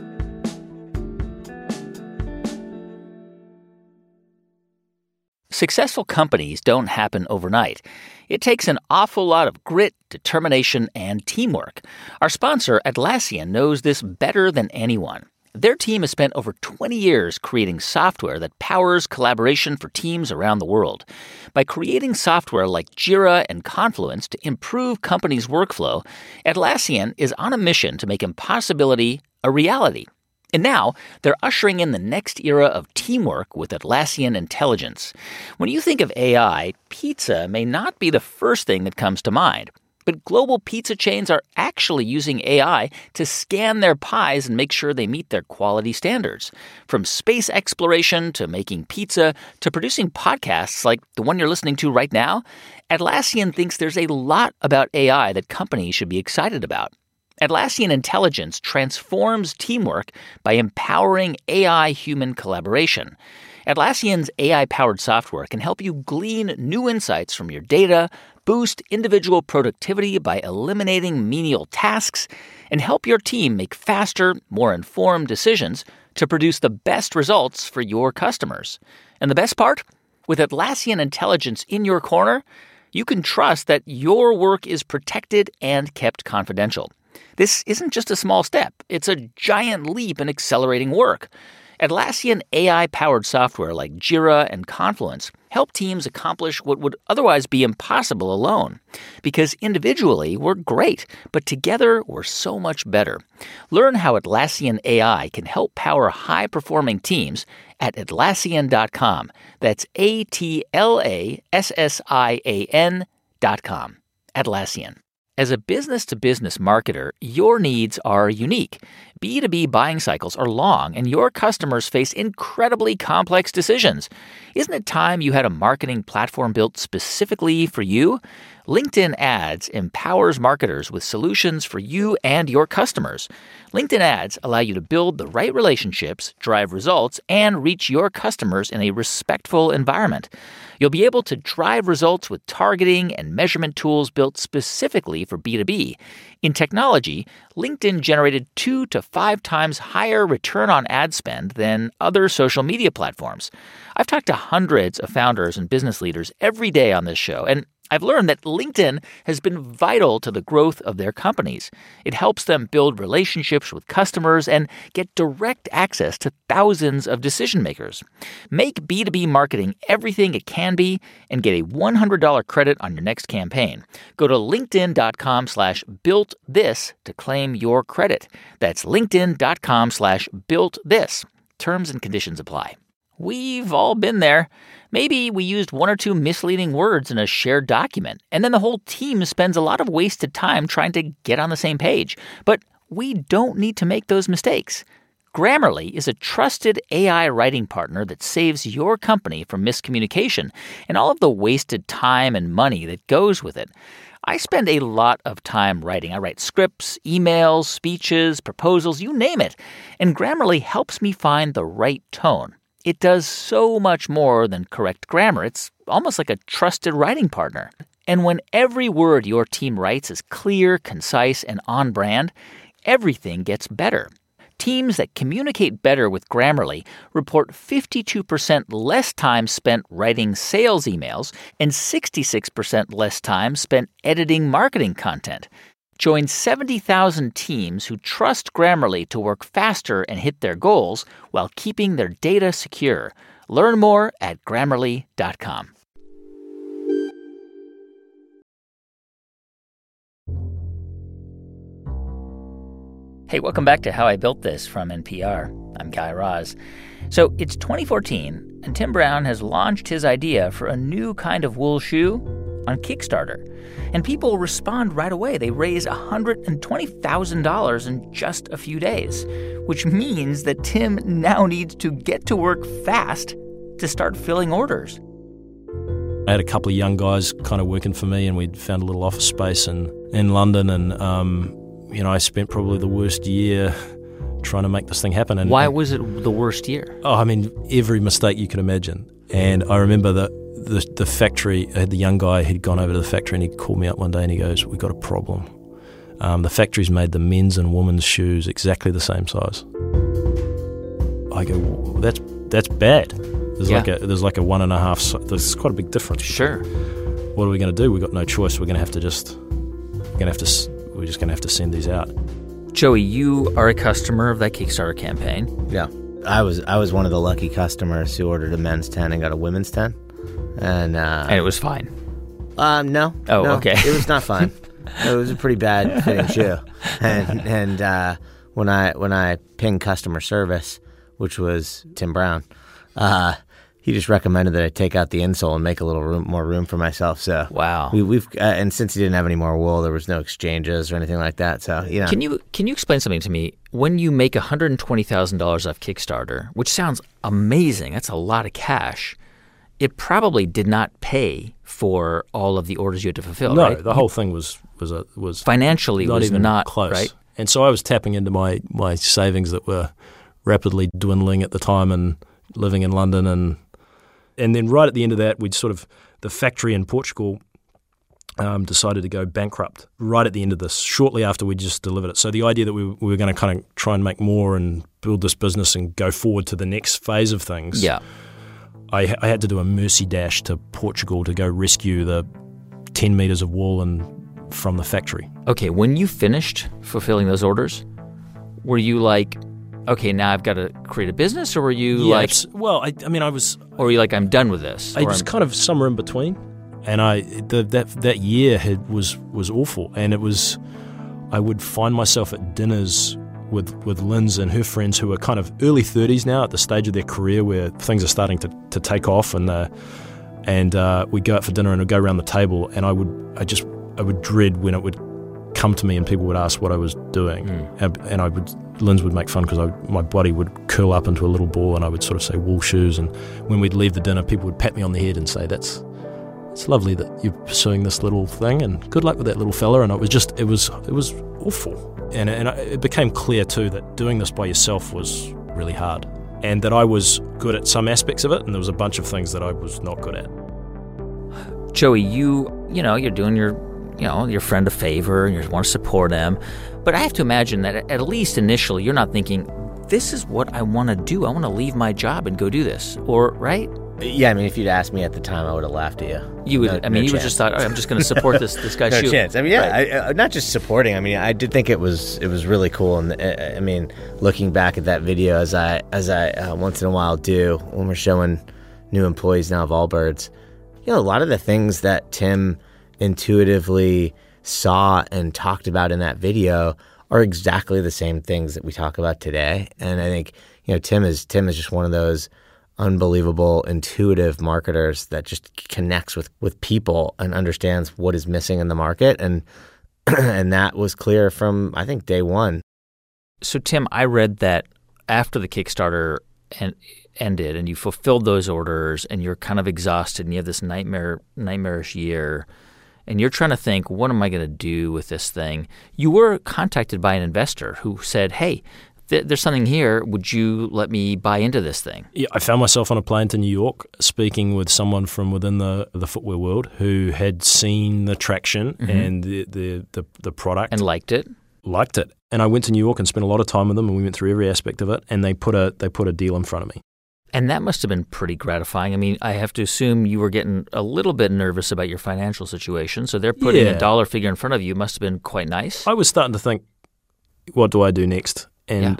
Successful companies don't happen overnight. It takes an awful lot of grit, determination, and teamwork. Our sponsor, Atlassian, knows this better than anyone. Their team has spent over 20 years creating software that powers collaboration for teams around the world. By creating software like Jira and Confluence to improve companies' workflow, Atlassian is on a mission to make impossibility a reality. And now, they're ushering in the next era of teamwork with Atlassian Intelligence. When you think of AI, pizza may not be the first thing that comes to mind. But global pizza chains are actually using AI to scan their pies and make sure they meet their quality standards. From space exploration to making pizza to producing podcasts like the one you're listening to right now, Atlassian thinks there's a lot about AI that companies should be excited about. Atlassian Intelligence transforms teamwork by empowering AI-human collaboration. Atlassian's AI-powered software can help you glean new insights from your data, boost individual productivity by eliminating menial tasks, and help your team make faster, more informed decisions to produce the best results for your customers. And the best part? With Atlassian Intelligence in your corner, you can trust that your work is protected and kept confidential. This isn't just a small step. It's a giant leap in accelerating work. Atlassian AI-powered software like Jira and Confluence help teams accomplish what would otherwise be impossible alone. Because individually, we're great, but together, we're so much better. Learn how Atlassian AI can help power high-performing teams at Atlassian.com. That's Atlassian.com. Atlassian. As a business-to-business marketer, your needs are unique. B2B buying cycles are long, and your customers face incredibly complex decisions. Isn't it time you had a marketing platform built specifically for you? LinkedIn Ads empowers marketers with solutions for you and your customers. LinkedIn Ads allow you to build the right relationships, drive results, and reach your customers in a respectful environment. You'll be able to drive results with targeting and measurement tools built specifically for B2B. In technology, LinkedIn generated 2 to 5 times higher return on ad spend than other social media platforms. I've talked to hundreds of founders and business leaders every day on this show, and I've learned that LinkedIn has been vital to the growth of their companies. It helps them build relationships with customers and get direct access to thousands of decision makers. Make B2B marketing everything it can be and get a $100 credit on your next campaign. Go to linkedin.com/builtthis to claim your credit. That's linkedin.com/builtthis. Terms and conditions apply. We've all been there. Maybe we used 1 or 2 misleading words in a shared document, and then the whole team spends a lot of wasted time trying to get on the same page. But we don't need to make those mistakes. Grammarly is a trusted AI writing partner that saves your company from miscommunication and all of the wasted time and money that goes with it. I spend a lot of time writing. I write scripts, emails, speeches, proposals, you name it. And Grammarly helps me find the right tone. It does so much more than correct grammar. It's almost like a trusted writing partner. And when every word your team writes is clear, concise, and on brand, everything gets better. Teams that communicate better with Grammarly report 52% less time spent writing sales emails and 66% less time spent editing marketing content. Join 70,000 teams who trust Grammarly to work faster and hit their goals while keeping their data secure. Learn more at Grammarly.com. Hey, welcome back to How I Built This from NPR. I'm Guy Raz. So it's 2014, and Tim Brown has launched his idea for a new kind of wool shoe on Kickstarter. And people respond right away. They raise $120,000 in just a few days, which means that Tim now needs to get to work fast to start filling orders. I had a couple of young guys kind of working for me, and we'd found a little office space in London, and I spent probably the worst year trying to make this thing happen. And why was it the worst year? Oh, I mean, every mistake you can imagine. And I remember the factory, I had the young guy, he'd gone over to the factory and he called me up one day and he goes, "We've got a problem. The factory's made the men's and women's shoes exactly the same size." I go, well, that's bad. There's like a 1.5, there's quite a big difference. Sure. What are we going to do? We've got no choice. We're just going to have to send these out. Joey, you are a customer of that Kickstarter campaign. Yeah. I was one of the lucky customers who ordered a men's 10 and got a women's 10. And it was fine. No. Oh, no, okay. It was not fine. It was a pretty bad fitting shoe. And when I pinged customer service, which was Tim Brown, he just recommended that I take out the insole and make a little more room for myself. So wow, we've and since he didn't have any more wool, there was no exchanges or anything like that. So Can you explain something to me? When you make $120,000 off Kickstarter, which sounds amazing, that's a lot of cash. It probably did not pay for all of the orders you had to fulfill. No, right? The whole thing was financially not was even not close. Right? And so I was tapping into my savings that were rapidly dwindling at the time, and living in London, and then right at the end of that, the factory in Portugal decided to go bankrupt right at the end of this, shortly after we just delivered it. So the idea that we were going to kind of try and make more and build this business and go forward to the next phase of things, I had to do a mercy dash to Portugal to go rescue the 10 meters of wool from the factory. Okay, when you finished fulfilling those orders, were you like, okay, now I've got to create a business, or were you well, I was... Or were you like, I'm done with this? I was kind of somewhere in between. And that year was awful, and I would find myself at dinners with Linz and her friends who are kind of early 30s now, at the stage of their career where things are starting to take off, and we'd go out for dinner and we'd go around the table, and I would dread when it would come to me and people would ask what I was doing, and Linz would make fun because my body would curl up into a little ball, and I would sort of say wool shoes, and when we'd leave the dinner, people would pat me on the head and say, it's lovely that you're pursuing this little thing, and good luck with that little fella. And it was awful. And it became clear too that doing this by yourself was really hard, and that I was good at some aspects of it, and there was a bunch of things that I was not good at. Joey, you're doing your friend a favor, and you want to support him, but I have to imagine that at least initially you're not thinking, this is what I want to do. I want to leave my job and go do this, or right? Yeah, I mean, if you'd asked me at the time, I would have laughed at you. You would. You would just thought, I'm just going to support this guy's shoe. No chance. I mean, yeah, not just supporting. I mean, I did think it was really cool, and I mean, looking back at that video, as I once in a while do when we're showing new employees now of Allbirds, a lot of the things that Tim intuitively saw and talked about in that video are exactly the same things that we talk about today. And I think Tim is just one of those unbelievable intuitive marketers that just connects with people and understands what is missing in the market, and that was clear from, I think, day one. So Tim, I read that after the Kickstarter ended and you fulfilled those orders and you're kind of exhausted and you have this nightmarish year and you're trying to think, what am I going to do with this thing? You were contacted by an investor who said, hey, there's something here. Would you let me buy into this thing? Yeah, I found myself on a plane to New York speaking with someone from within the footwear world who had seen the traction and the product. And liked it. And I went to New York and spent a lot of time with them, and we went through every aspect of it, and they put a deal in front of me. And that must have been pretty gratifying. I mean, I have to assume you were getting a little bit nervous about your financial situation, so they're putting a dollar figure in front of you. Must have been quite nice. I was starting to think, what do I do next? And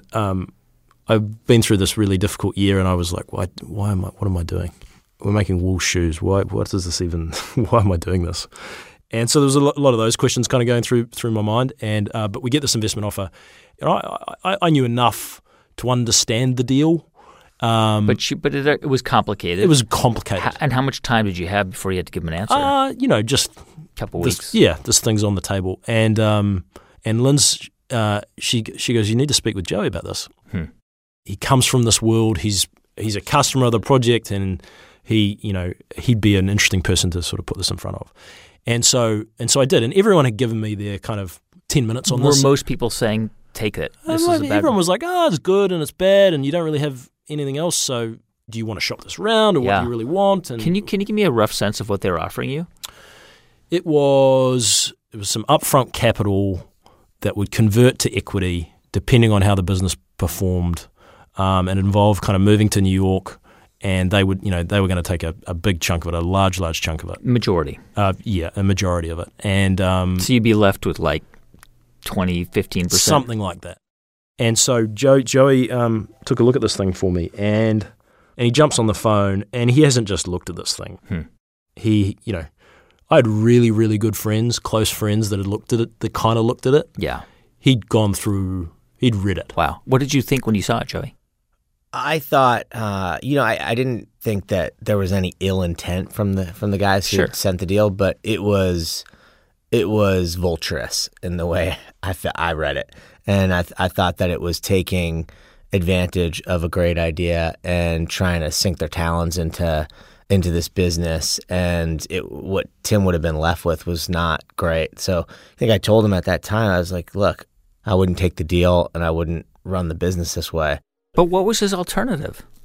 I've been through this really difficult year, and I was like, what am I doing? We're making wool shoes. What is this even? Why am I doing this? And so there was a lot of those questions kind of going through my mind. And but we get this investment offer. And I knew enough to understand the deal. But it was complicated. It was complicated. And how much time did you have before you had to give them an answer? Just a couple weeks. There's things on the table. And Linz, she goes, you need to speak with Joey about this. He comes from this world. He's a customer of the project, and he'd be an interesting person to sort of put this in front of. And so I did. And everyone had given me their kind of 10 minutes on this. Were most people saying, take it? Everyone was like, it's good and it's bad, and you don't really have anything else. So do you want to shop this around, or what do you really want? And can you give me a rough sense of what they were offering you? It was some upfront capital that would convert to equity depending on how the business performed, and involved kind of moving to New York, and they were going to take a big chunk of it, a large chunk of it. Majority. A majority of it. And so you'd be left with like 20-15%? Something like that. And so Joey took a look at this thing for me, and he jumps on the phone, and he hasn't just looked at this thing. He, I had really, really good friends, close friends that had looked at it, that kind of looked at it. Yeah. He'd read it. Wow. What did you think when you saw it, Joey? I thought, I didn't think that there was any ill intent from the guys who sent the deal, but it was vulturous in the way I read it, and I thought that it was taking advantage of a great idea and trying to sink their talons into this business, and what Tim would have been left with was not great. So I think I told him at that time, I was like, look, I wouldn't take the deal and I wouldn't run the business this way. But what was his alternative?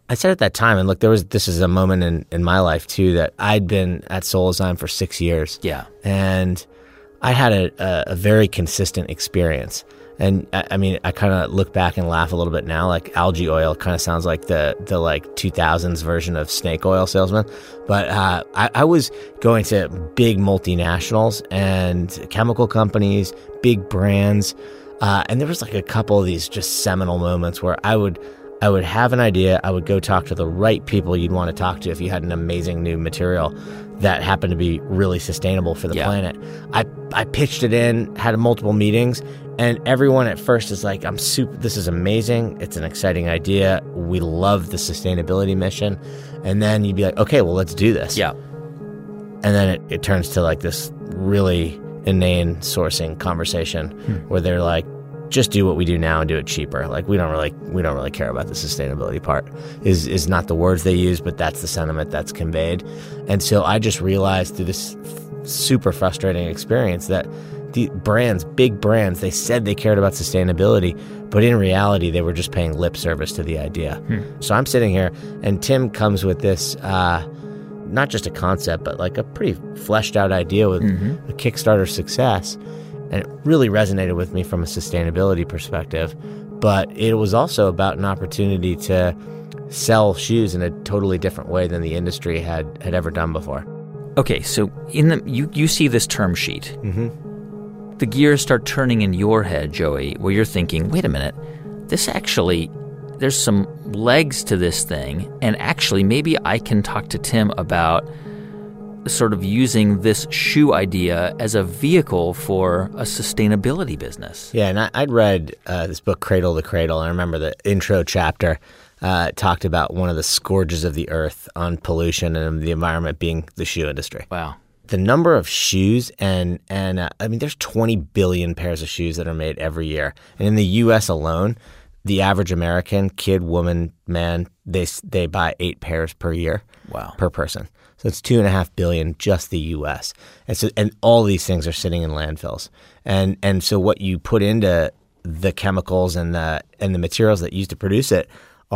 I said at that time, and look, this is a moment in my life too, that I'd been at Solazyme for 6 years. Yeah. And I had a very consistent experience. And I mean, I kind of look back and laugh a little bit now. Like algae oil kind of sounds like the like 2000s version of snake oil salesman. But I was going to big multinationals and chemical companies, big brands. And there was like a couple of these just seminal moments where I would have an idea. I would go talk to the right people you'd want to talk to if you had an amazing new material that happened to be really sustainable for the planet. I pitched it in, had multiple meetings, and everyone at first is like, this is amazing. It's an exciting idea. We love the sustainability mission. And then you'd be like, okay, well, let's do this. Yeah. And then it turns to like this really inane sourcing conversation where they're like, just do what we do now and do it cheaper. Like we don't really care about the sustainability part. Is not the words they use, but that's the sentiment that's conveyed. And so I just realized through this super frustrating experience that the brands, big brands, they said they cared about sustainability, but in reality they were just paying lip service to the idea. So I'm sitting here and Tim comes with this not just a concept, but like a pretty fleshed out idea with a Kickstarter success. And it really resonated with me from a sustainability perspective. But it was also about an opportunity to sell shoes in a totally different way than the industry had ever done before. Okay, so you see this term sheet. The gears start turning in your head, Joey, where you're thinking, wait a minute, there's some legs to this thing, and actually maybe I can talk to Tim about sort of using this shoe idea as a vehicle for a sustainability business. Yeah, and I'd read this book, Cradle to Cradle. I remember the intro chapter talked about one of the scourges of the earth on pollution and the environment being the shoe industry. Wow. The number of shoes and I mean, there's 20 billion pairs of shoes that are made every year. And in the U.S. alone, the average American, kid, woman, man, they buy 8 pairs per year. Wow. Per person. So it's 2.5 billion just the U.S. And all these things are sitting in landfills. And so what you put into the chemicals and the materials that used to produce it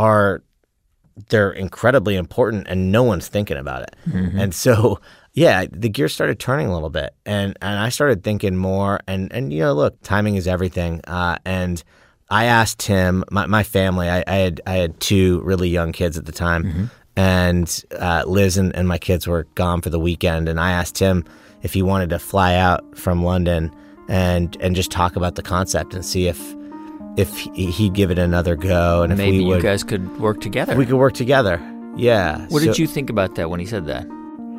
they're incredibly important, and no one's thinking about it. And so, yeah, the gears started turning a little bit, and I started thinking more. And you know, look, timing is everything. And I asked Tim, my family. I had 2 really young kids at the time. And Liz and my kids were gone for the weekend, and I asked him if he wanted to fly out from London and just talk about the concept and see if he'd give it another go, and maybe if you guys could work together. We could work together. Yeah. What did you think about that when he said that?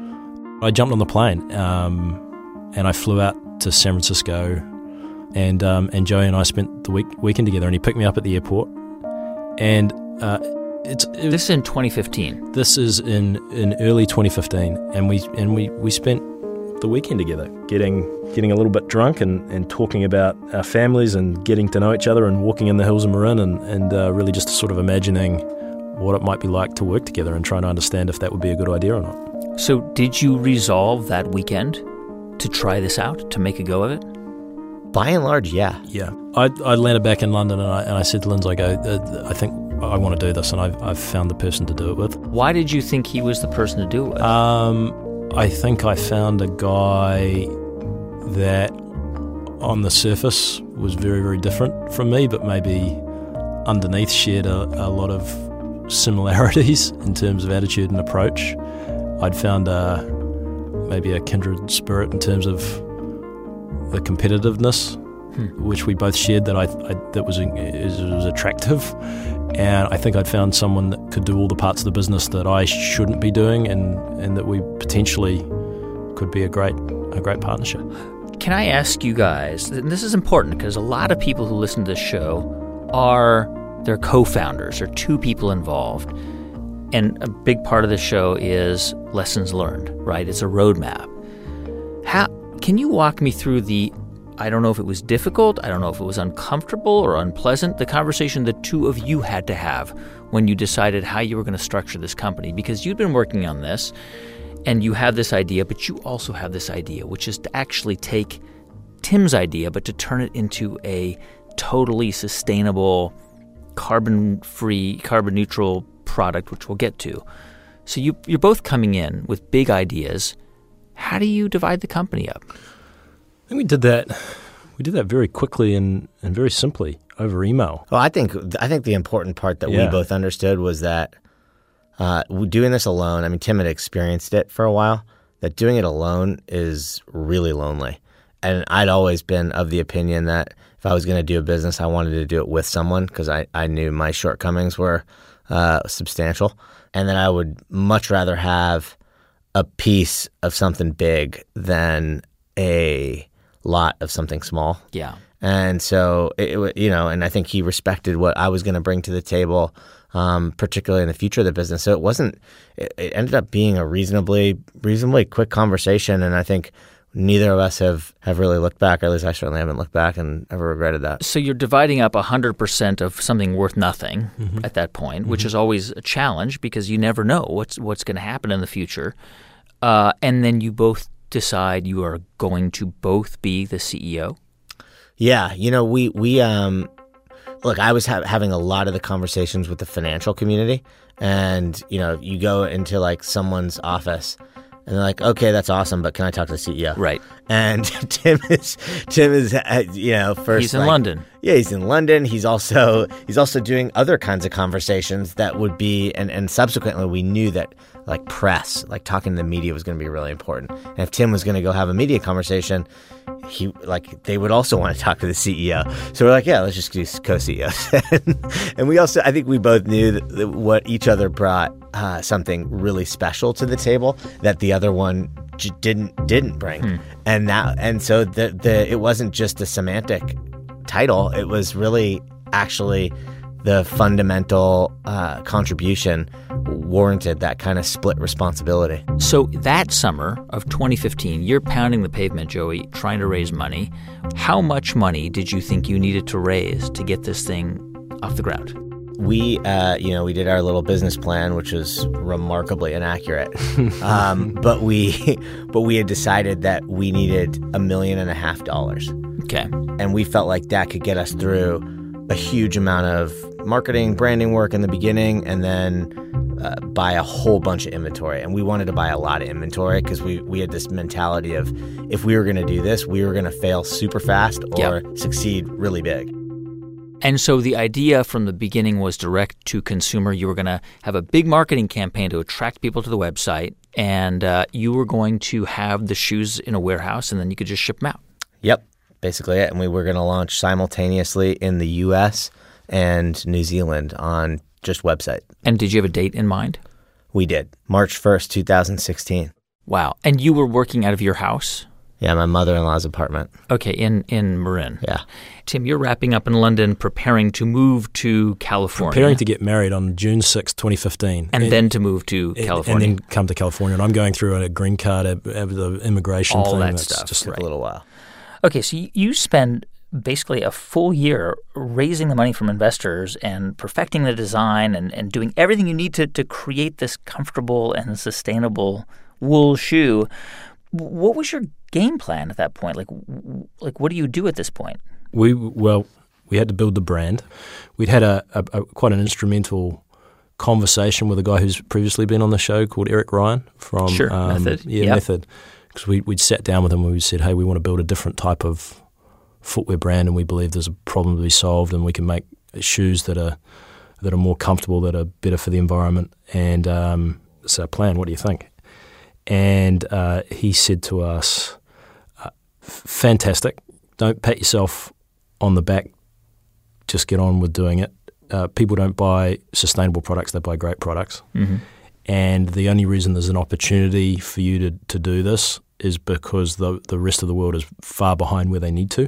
I jumped on the plane and I flew out to San Francisco, and Joey and I spent the weekend together, and he picked me up at the airport, and this is in 2015. This is in early 2015, and we spent the weekend together, getting a little bit drunk and talking about our families and getting to know each other and walking in the hills of Marin and really just sort of imagining what it might be like to work together and trying to understand if that would be a good idea or not. So did you resolve that weekend to try this out, to make a go of it? By and large, yeah. Yeah. I landed back in London and I said to Lindsay, I think I want to do this, and I've found the person to do it with. Why did you think he was the person to do it with? I think I found a guy that on the surface was very, very different from me, but maybe underneath shared a lot of similarities in terms of attitude and approach. I'd found maybe a kindred spirit in terms of the competitiveness, which we both shared, that was attractive. And I think I'd found someone that could do all the parts of the business that I shouldn't be doing, and that we potentially could be a great partnership. Can I ask you guys, and this is important because a lot of people who listen to this show they're co-founders, or 2 people involved. And a big part of the show is lessons learned, right? It's a roadmap. Can you walk me through I don't know if it was difficult, I don't know if it was uncomfortable or unpleasant, the conversation the 2 of you had to have when you decided how you were going to structure this company? Because you'd been working on this, and you had this idea, but you also have this idea, which is to actually take Tim's idea, but to turn it into a totally sustainable, carbon-free, carbon-neutral product, which we'll get to. So you're both coming in with big ideas. How do you divide the company up? I think we did that. We did that very quickly and very simply over email. Well, I think the important part that we both understood was that doing this alone, I mean, Tim had experienced it for a while, that doing it alone is really lonely. And I'd always been of the opinion that if I was going to do a business, I wanted to do it with someone because I knew my shortcomings were substantial. And that I would much rather have a piece of something big than a lot of something small. Yeah. And so, and I think he respected what I was going to bring to the table, particularly in the future of the business. So it ended up being a reasonably quick conversation. And I think neither of us have really looked back, or at least I certainly haven't looked back and ever regretted that. So you're dividing up 100% of something worth nothing at that point, which is always a challenge because you never know what's going to happen in the future. And then you both decide you are going to both be the CEO? Yeah. We look, I was having a lot of the conversations with the financial community, and, you go into like someone's office and they're like, okay, that's awesome, but can I talk to the CEO? Right. And Tim is first. He's in London. Yeah, he's in London. He's also doing other kinds of conversations that would be, and subsequently we knew that like press, like talking to the media was going to be really important. And if Tim was going to go have a media conversation, they would also want to talk to the CEO. So we're like, yeah, let's just do co-CEOs. And we also, I think we both knew that what each other brought something really special to the table that the other one didn't bring. And so it wasn't just a semantic title. It was really actually the fundamental contribution warranted that kind of split responsibility. So that summer of 2015, you're pounding the pavement, Joey, trying to raise money. How much money did you think you needed to raise to get this thing off the ground? We did our little business plan, which was remarkably inaccurate. But we had decided that we needed $1.5 million. Okay. And we felt like that could get us through a huge amount of marketing, branding work in the beginning, and then buy a whole bunch of inventory. And we wanted to buy a lot of inventory because we had this mentality of if we were going to do this, we were going to fail super fast or succeed really big. And so the idea from the beginning was direct to consumer. You were going to have a big marketing campaign to attract people to the website, and you were going to have the shoes in a warehouse, and then you could just ship them out. Yep, basically it. And we were going to launch simultaneously in the U.S. and New Zealand on just website. And did you have a date in mind? We did. March 1st, 2016. Wow. And you were working out of your house? Yeah, my mother-in-law's apartment. Okay, in Marin. Yeah. Tim, you're wrapping up in London, preparing to move to California. Preparing to get married on June 6, 2015. And then to move to California. And then come to California. And I'm going through a green card, the immigration all thing. That stuff. Just took a little while. Okay, so you spend basically a full year raising the money from investors and perfecting the design and doing everything you need to create this comfortable and sustainable wool shoe. What was your game plan at that point? Like what do you do at this point? We had to build the brand. We'd had a quite an instrumental conversation with a guy who's previously been on the show called Eric Ryan from Method. Method. Because we'd sat down with him and we said, hey, we want to build a different type of footwear brand, and we believe there's a problem to be solved, and we can make shoes that are more comfortable, that are better for the environment, and it's our plan. What do you think? And he said to us, fantastic, don't pat yourself on the back, just get on with doing it. People don't buy sustainable products, they buy great products. Mm-hmm. And the only reason there's an opportunity for you to do this is because the rest of the world is far behind where they need to.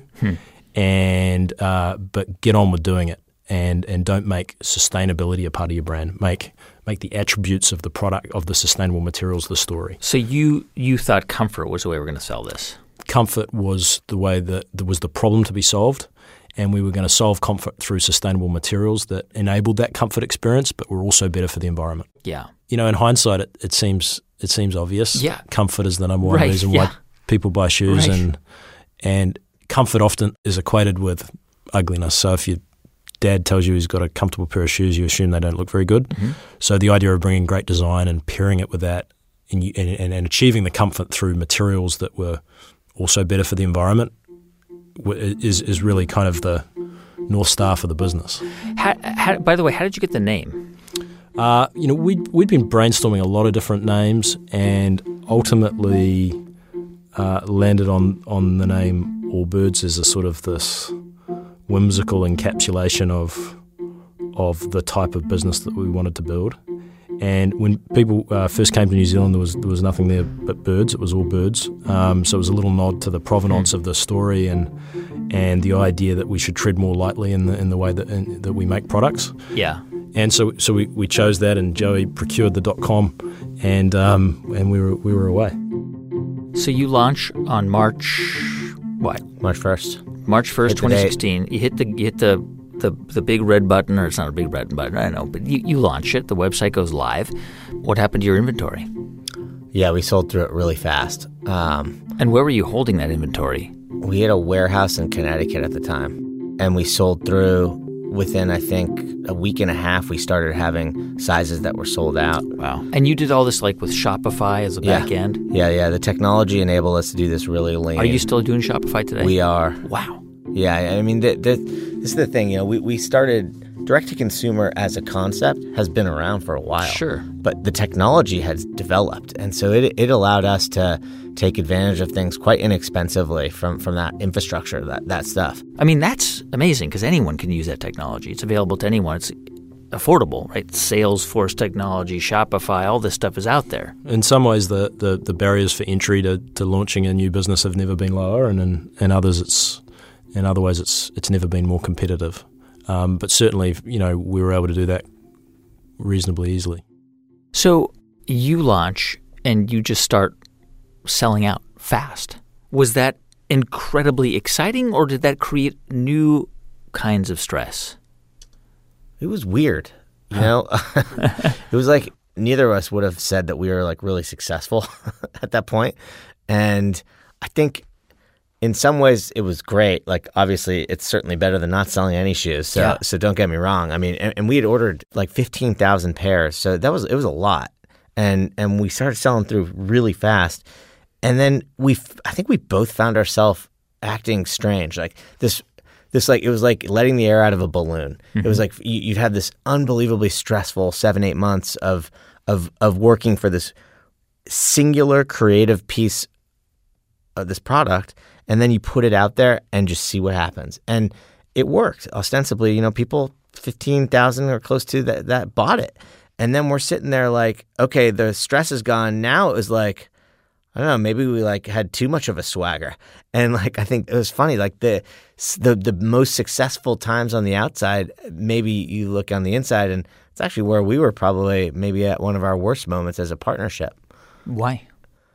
And but get on with doing it, and don't make sustainability a part of your brand. Make the attributes of the product, of the sustainable materials, the story. So you thought comfort was the way we're going to sell this. Comfort was the way that there was the problem to be solved, and we were going to solve comfort through sustainable materials that enabled that comfort experience, but were also better for the environment. Yeah. In hindsight, it seems obvious. Yeah. Comfort is the number one reason why people buy shoes, and comfort often is equated with ugliness. So if you dad tells you he's got a comfortable pair of shoes, you assume they don't look very good. Mm-hmm. So the idea of bringing great design and pairing it with that and achieving the comfort through materials that were also better for the environment is really kind of the North Star for the business. By the way, how did you get the name? We'd been brainstorming a lot of different names and ultimately landed on the name Allbirds as a sort of this whimsical encapsulation of the type of business that we wanted to build. And when people first came to New Zealand, there was nothing there but birds. It was all birds. So it was a little nod to the provenance of the story and the idea that we should tread more lightly in the way that we make products. Yeah. And so we chose that, and Joey procured the .com, and we were away. So you launch on March 1st. March 1st, 2016. You hit the big red button, or it's not a big red button, I don't know, but you launch it. The website goes live. What happened to your inventory? Yeah, we sold through it really fast. And where were you holding that inventory? We had a warehouse in Connecticut at the time, and we sold through within, I think, a week and a half. We started having sizes that were sold out. Wow. And you did all this like with Shopify as a back end? Yeah. The technology enabled us to do this really lean. Are you still doing Shopify today? We are. Wow. Yeah, I mean, this is the thing. We started direct-to-consumer as a concept has been around for a while. Sure. But the technology has developed, and so it allowed us to take advantage of things quite inexpensively from that infrastructure, that stuff. I mean, that's amazing because anyone can use that technology. It's available to anyone. It's affordable, right? Salesforce technology, Shopify, all this stuff is out there. In some ways, the barriers for entry to launching a new business have never been lower, and in others in other ways it's never been more competitive. But certainly, we were able to do that reasonably easily. So you launch and you just start selling out fast. Was that incredibly exciting, or did that create new kinds of stress? It was weird. It was like neither of us would have said that we were like really successful at that point. And I think in some ways it was great. Like, obviously it's certainly better than not selling any shoes. So don't get me wrong. I mean, and we had ordered like 15,000 pairs. So it was a lot. And we started selling through really fast. And then I think we both found ourselves acting strange. Like this like, it was like letting the air out of a balloon. Mm-hmm. It was like you'd had this unbelievably stressful 7-8 months of working for this singular creative piece of this product, and then you put it out there and just see what happens. And it worked. Ostensibly, people 15,000 or close to that bought it. And then we're sitting there like, okay, the stress is gone. Now it was like, I don't know, maybe we like had too much of a swagger. And like, I think it was funny, like the most successful times on the outside, maybe you look on the inside and it's actually where we were probably maybe at one of our worst moments as a partnership. Why?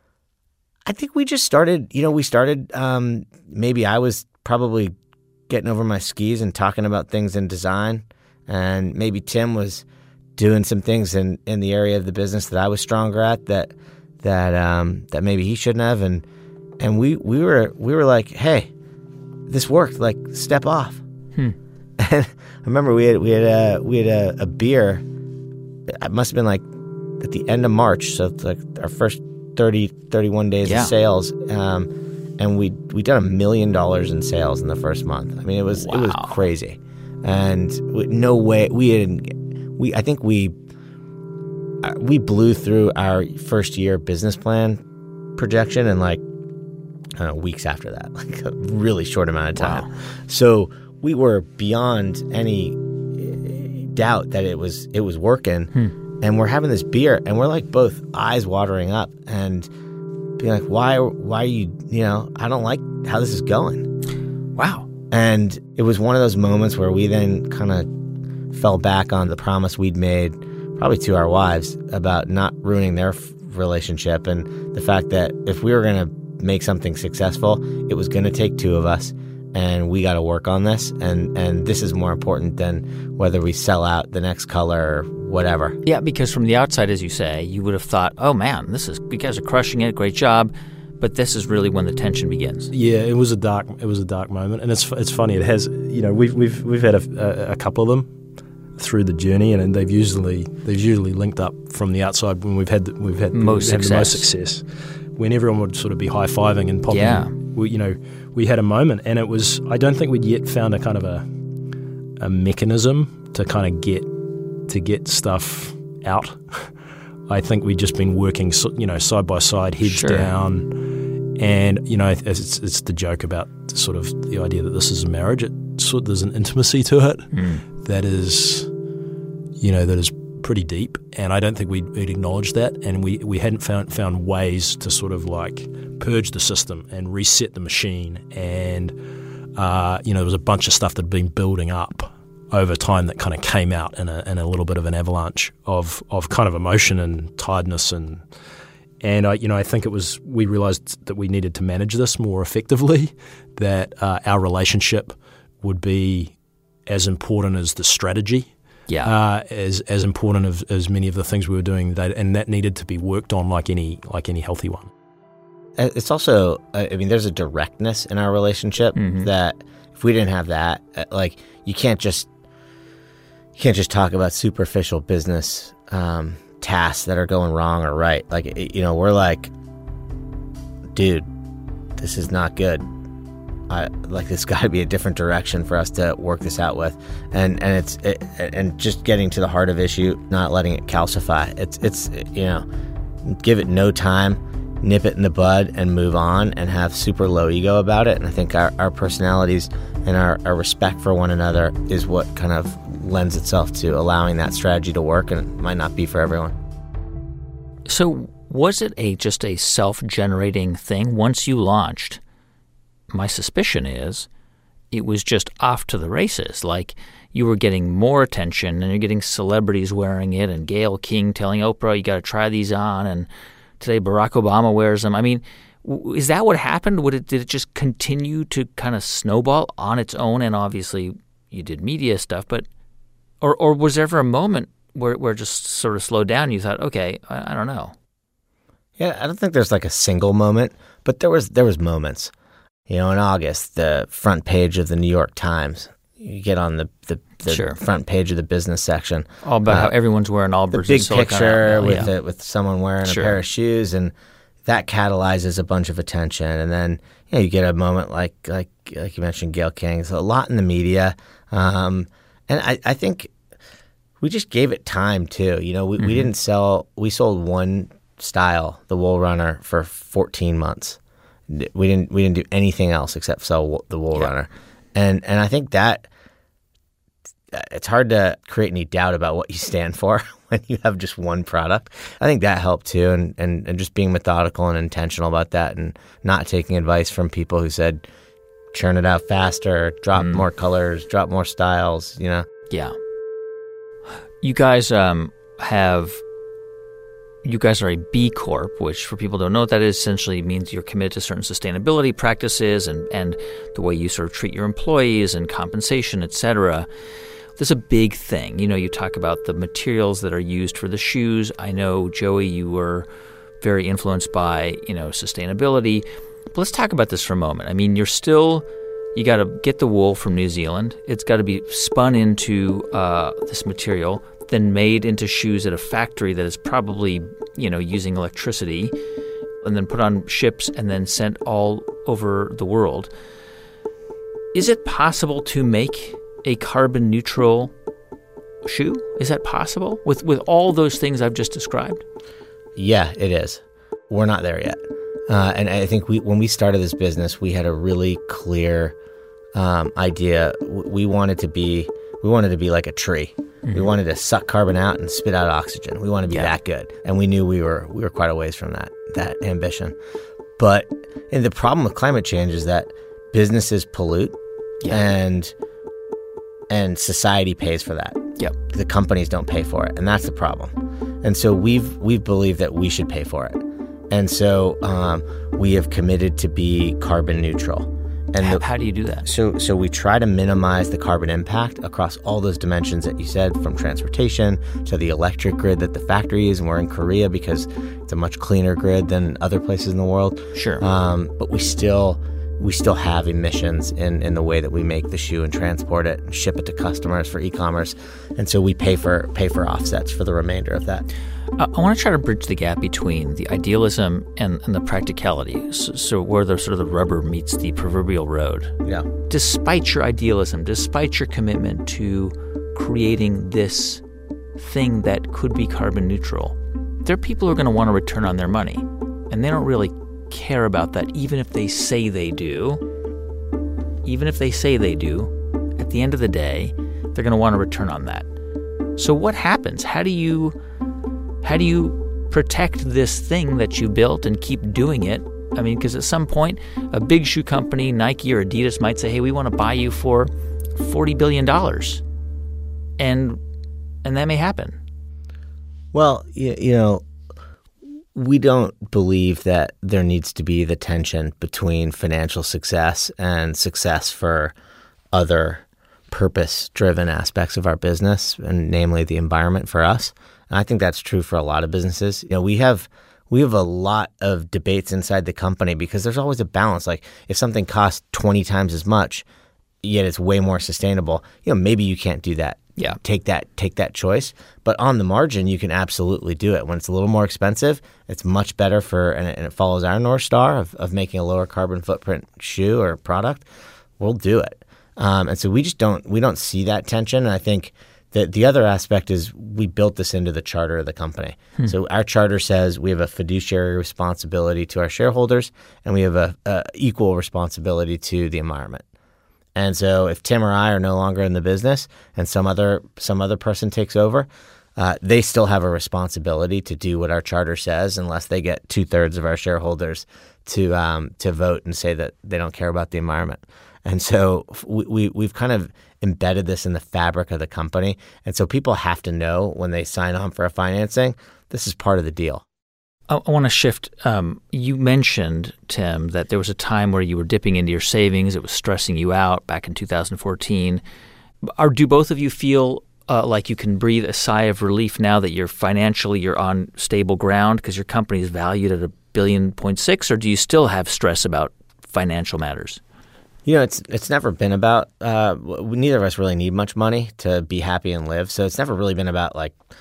I think we just started, maybe I was probably getting over my skis and talking about things in design, and maybe Tim was doing some things in the area of the business that I was stronger at that maybe he shouldn't have, and we were like, hey, this worked, like step off. And I remember we had a beer. It must have been like at the end of March, so it's like our first 31 days of sales, and we done $1 million in sales in the first month. I mean, it was crazy, and no way I think we blew through our first year business plan projection in like, I don't know, weeks after that, like a really short amount of time. Wow. So we were beyond any doubt that it was working. And we're having this beer, and we're like both eyes watering up and being like, why are you, I don't like how this is going. Wow. And it was one of those moments where we then kind of fell back on the promise we'd made, probably to our wives, about not ruining their relationship, and the fact that if we were going to make something successful, it was going to take two of us, and we got to work on this, and this is more important than whether we sell out the next color or whatever. Yeah, because from the outside, as you say, you would have thought, oh man, you guys are crushing it, great job. But this is really when the tension begins. Yeah, it was a dark moment, and it's funny. It has, we've had a couple of them through the journey, and they've usually linked up from the outside when we've had the most success. When everyone would sort of be high-fiving and popping. Yeah. We had a moment, and it was, I don't think we'd yet found a kind of a mechanism to kind of get stuff out. I think we'd just been working, side by side, heads down, and it's the joke about sort of the idea that this is a marriage. There's an intimacy to it that is pretty deep, and I don't think we'd acknowledged that, and we hadn't found ways to sort of like purge the system and reset the machine, and there was a bunch of stuff that had been building up over time that kind of came out in a little bit of an avalanche of kind of emotion and tiredness, and I think we realized that we needed to manage this more effectively, that our relationship would be as important as the strategy. Yeah. As important as many of the things we were doing, and that needed to be worked on like any healthy one. It's also, there's a directness in our relationship that if we didn't have that, you can't just talk about superficial business tasks that are going wrong or right. We're like, dude, this is not good. There's got to be a different direction for us to work this out with, and just getting to the heart of issue, not letting it calcify. It's give it no time, nip it in the bud, and move on, and have super low ego about it. And I think our personalities and our respect for one another is what kind of lends itself to allowing that strategy to work, and it might not be for everyone. So was it just a self-generating thing once you launched? My suspicion is it was just off to the races. Like you were getting more attention, and you're getting celebrities wearing it, and Gayle King telling Oprah, you got to try these on, and today Barack Obama wears them. I mean, is that what happened? Did it just continue to kind of snowball on its own? And obviously you did media stuff, but or was there ever a moment where it just sort of slowed down and you thought, okay, I don't know. Yeah, I don't think there's like a single moment, but there was moments. In August, the front page of the New York Times, you get on the front page of the business section. All about how everyone's wearing Allbirds. The big picture with someone wearing a pair of shoes, and that catalyzes a bunch of attention. And then you get a moment like you mentioned, Gayle King. So a lot in the media, and I think we just gave it time too. We didn't sell. We sold one style, the Wool Runner, for 14 months. We didn't do anything else except sell the Wool Runner, and I think that it's hard to create any doubt about what you stand for when you have just one product. I think that helped too, and just being methodical and intentional about that, and not taking advice from people who said churn it out faster, drop more colors, drop more styles. Yeah. You guys You guys are a B Corp, which for people who don't know what that is, essentially means you're committed to certain sustainability practices and the way you sort of treat your employees and compensation, et cetera. That's a big thing. You talk about the materials that are used for the shoes. I know, Joey, you were very influenced by, sustainability. But let's talk about this for a moment. I mean, you got to get the wool from New Zealand. It's got to be spun into this material, then made into shoes at a factory that is probably, using electricity, and then put on ships and then sent all over the world. Is it possible to make a carbon neutral shoe? Is that possible with all those things I've just described? Yeah, it is. We're not there yet. And I think when we started this business, we had a really clear idea. We wanted to be like a tree. Mm-hmm. We wanted to suck carbon out and spit out oxygen. We wanted to be that good. And we knew we were quite a ways from that ambition. But the problem with climate change is that businesses pollute and society pays for that. Yep. The companies don't pay for it, and that's the problem. And so we've believed that we should pay for it. And so we have committed to be carbon neutral. And how do you do that? So we try to minimize the carbon impact across all those dimensions that you said, from transportation to the electric grid that the factory is. And we're in Korea because it's a much cleaner grid than other places in the world. Sure. But we still have emissions in the way that we make the shoe and transport it and ship it to customers for e-commerce. And so we pay for offsets for the remainder of that. I want to try to bridge the gap between the idealism and the practicality, so where the sort of the rubber meets the proverbial road. Yeah. Despite your idealism, despite your commitment to creating this thing that could be carbon neutral, there are people who are going to want a return on their money, and they don't really care about that, even if they say they do. Even if they say they do, at the end of the day, they're going to want a return on that. So what happens? How do you protect this thing that you built and keep doing it? I mean, because at some point, a big shoe company, Nike or Adidas, might say, hey, we want to buy you for $40 billion. And that may happen. Well, we don't believe that there needs to be the tension between financial success and success for other purpose-driven aspects of our business, and namely the environment for us. And I think that's true for a lot of businesses. We have a lot of debates inside the company because there's always a balance. Like if something costs 20 times as much, yet it's way more sustainable, maybe you can't do that. Yeah. Take that choice. But on the margin, you can absolutely do it. When it's a little more expensive, it's much better and it follows our North Star of making a lower carbon footprint shoe or product. We'll do it. And so we don't see that tension. And I think that the other aspect is we built this into the charter of the company. So our charter says we have a fiduciary responsibility to our shareholders, and we have a equal responsibility to the environment. And so if Tim or I are no longer in the business and some other person takes over, they still have a responsibility to do what our charter says, unless they get 2/3 of our shareholders to vote and say that they don't care about the environment. And so we've kind of embedded this in the fabric of the company. And so people have to know when they sign on for a financing, this is part of the deal. I want to shift. You mentioned, Tim, that there was a time where you were dipping into your savings. It was stressing you out back in 2014. Do both of you feel like you can breathe a sigh of relief now that you're on stable ground because your company is valued at $1.6 billion, or do you still have stress about financial matters? It's never been about neither of us really need much money to be happy and live. So it's never really been about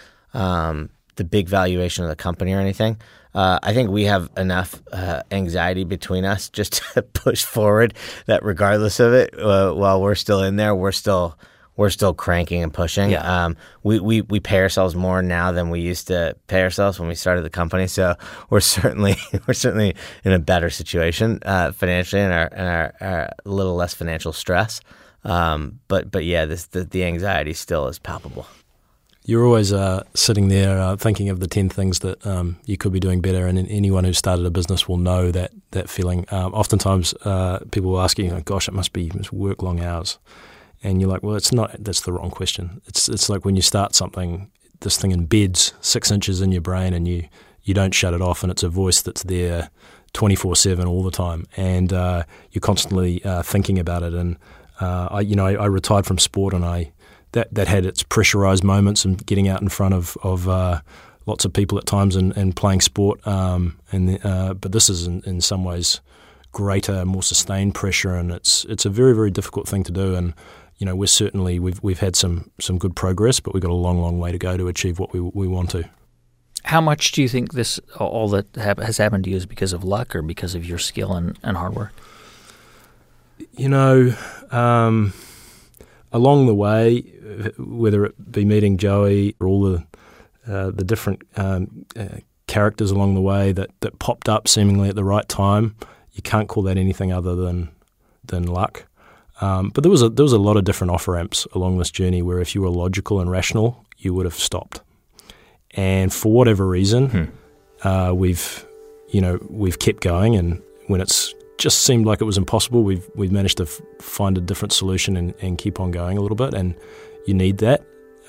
the big valuation of the company or anything. I think we have enough anxiety between us just to push forward that regardless of it, while we're still in there, we're still cranking and pushing. Yeah. We pay ourselves more now than we used to pay ourselves when we started the company. So we're certainly in a better situation financially, and are a little less financial stress. But yeah, the anxiety still is palpable. You're always sitting there thinking of the 10 things that you could be doing better, and anyone who started a business will know that feeling. Oftentimes people will ask you, gosh, it must work long hours. And you're like, well, it's not. That's the wrong question. It's like when you start something, this thing embeds 6 inches in your brain, and you don't shut it off, and it's a voice that's there 24/7 all the time, and you're constantly thinking about it. And I retired from sport, and that had its pressurized moments and getting out in front of lots of people at times and playing sport. But this is in some ways greater, more sustained pressure, and it's a very, very difficult thing to do. And we've had some good progress, but we've got a long, long way to go to achieve what we want to. How much do you think this all that has happened to you is because of luck or because of your skill and hard work? Along the way, whether it be meeting Joey or all the different characters along the way that popped up seemingly at the right time, you can't call that anything other than luck. But there was a lot of different off-ramps along this journey where if you were logical and rational, you would have stopped. And for whatever reason, we've kept going, and when it's just seemed like it was impossible, we've managed to find a different solution and keep on going a little bit. And you need that.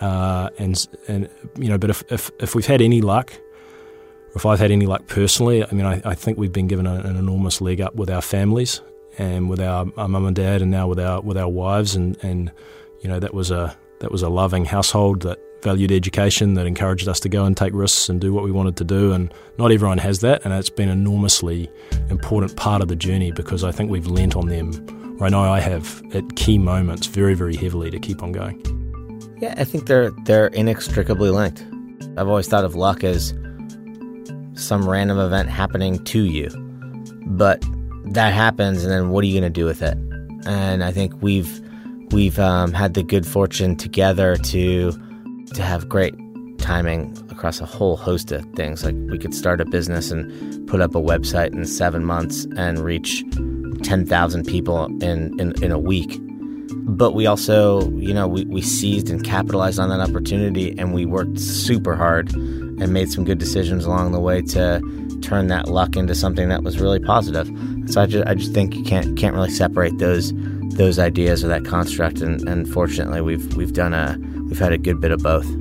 But if we've had any luck, or if I've had any luck personally, I mean, I think we've been given an enormous leg up with our families and with our mum and dad, and now with our wives, and that was a loving household that valued education, that encouraged us to go and take risks and do what we wanted to do. And not everyone has that, and it's been an enormously important part of the journey, because I think we've lent on them, or I know I have, at key moments very, very heavily to keep on going. Yeah, I think they're inextricably linked. I've always thought of luck as some random event happening to you, but that happens, and then what are you going to do with it? And I think we've had the good fortune together to have great timing across a whole host of things. Like, we could start a business and put up a website in 7 months and reach 10,000 people in a week. But we also, we seized and capitalized on that opportunity, and we worked super hard and made some good decisions along the way to turn that luck into something that was really positive. So I just think you can't really separate those ideas or that construct, and fortunately we've had a good bit of both.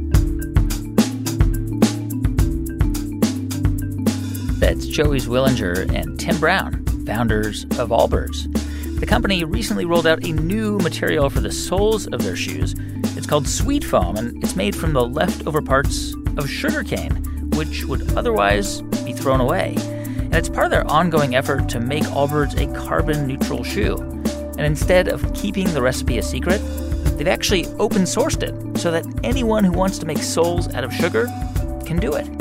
That's Joey Zwillinger and Tim Brown, founders of Allbirds. The company recently rolled out a new material for the soles of their shoes. It's called Sweet Foam, and it's made from the leftover parts of sugarcane, which would otherwise be thrown away. And it's part of their ongoing effort to make Allbirds a carbon-neutral shoe. And instead of keeping the recipe a secret, they've actually open-sourced it so that anyone who wants to make soles out of sugar can do it.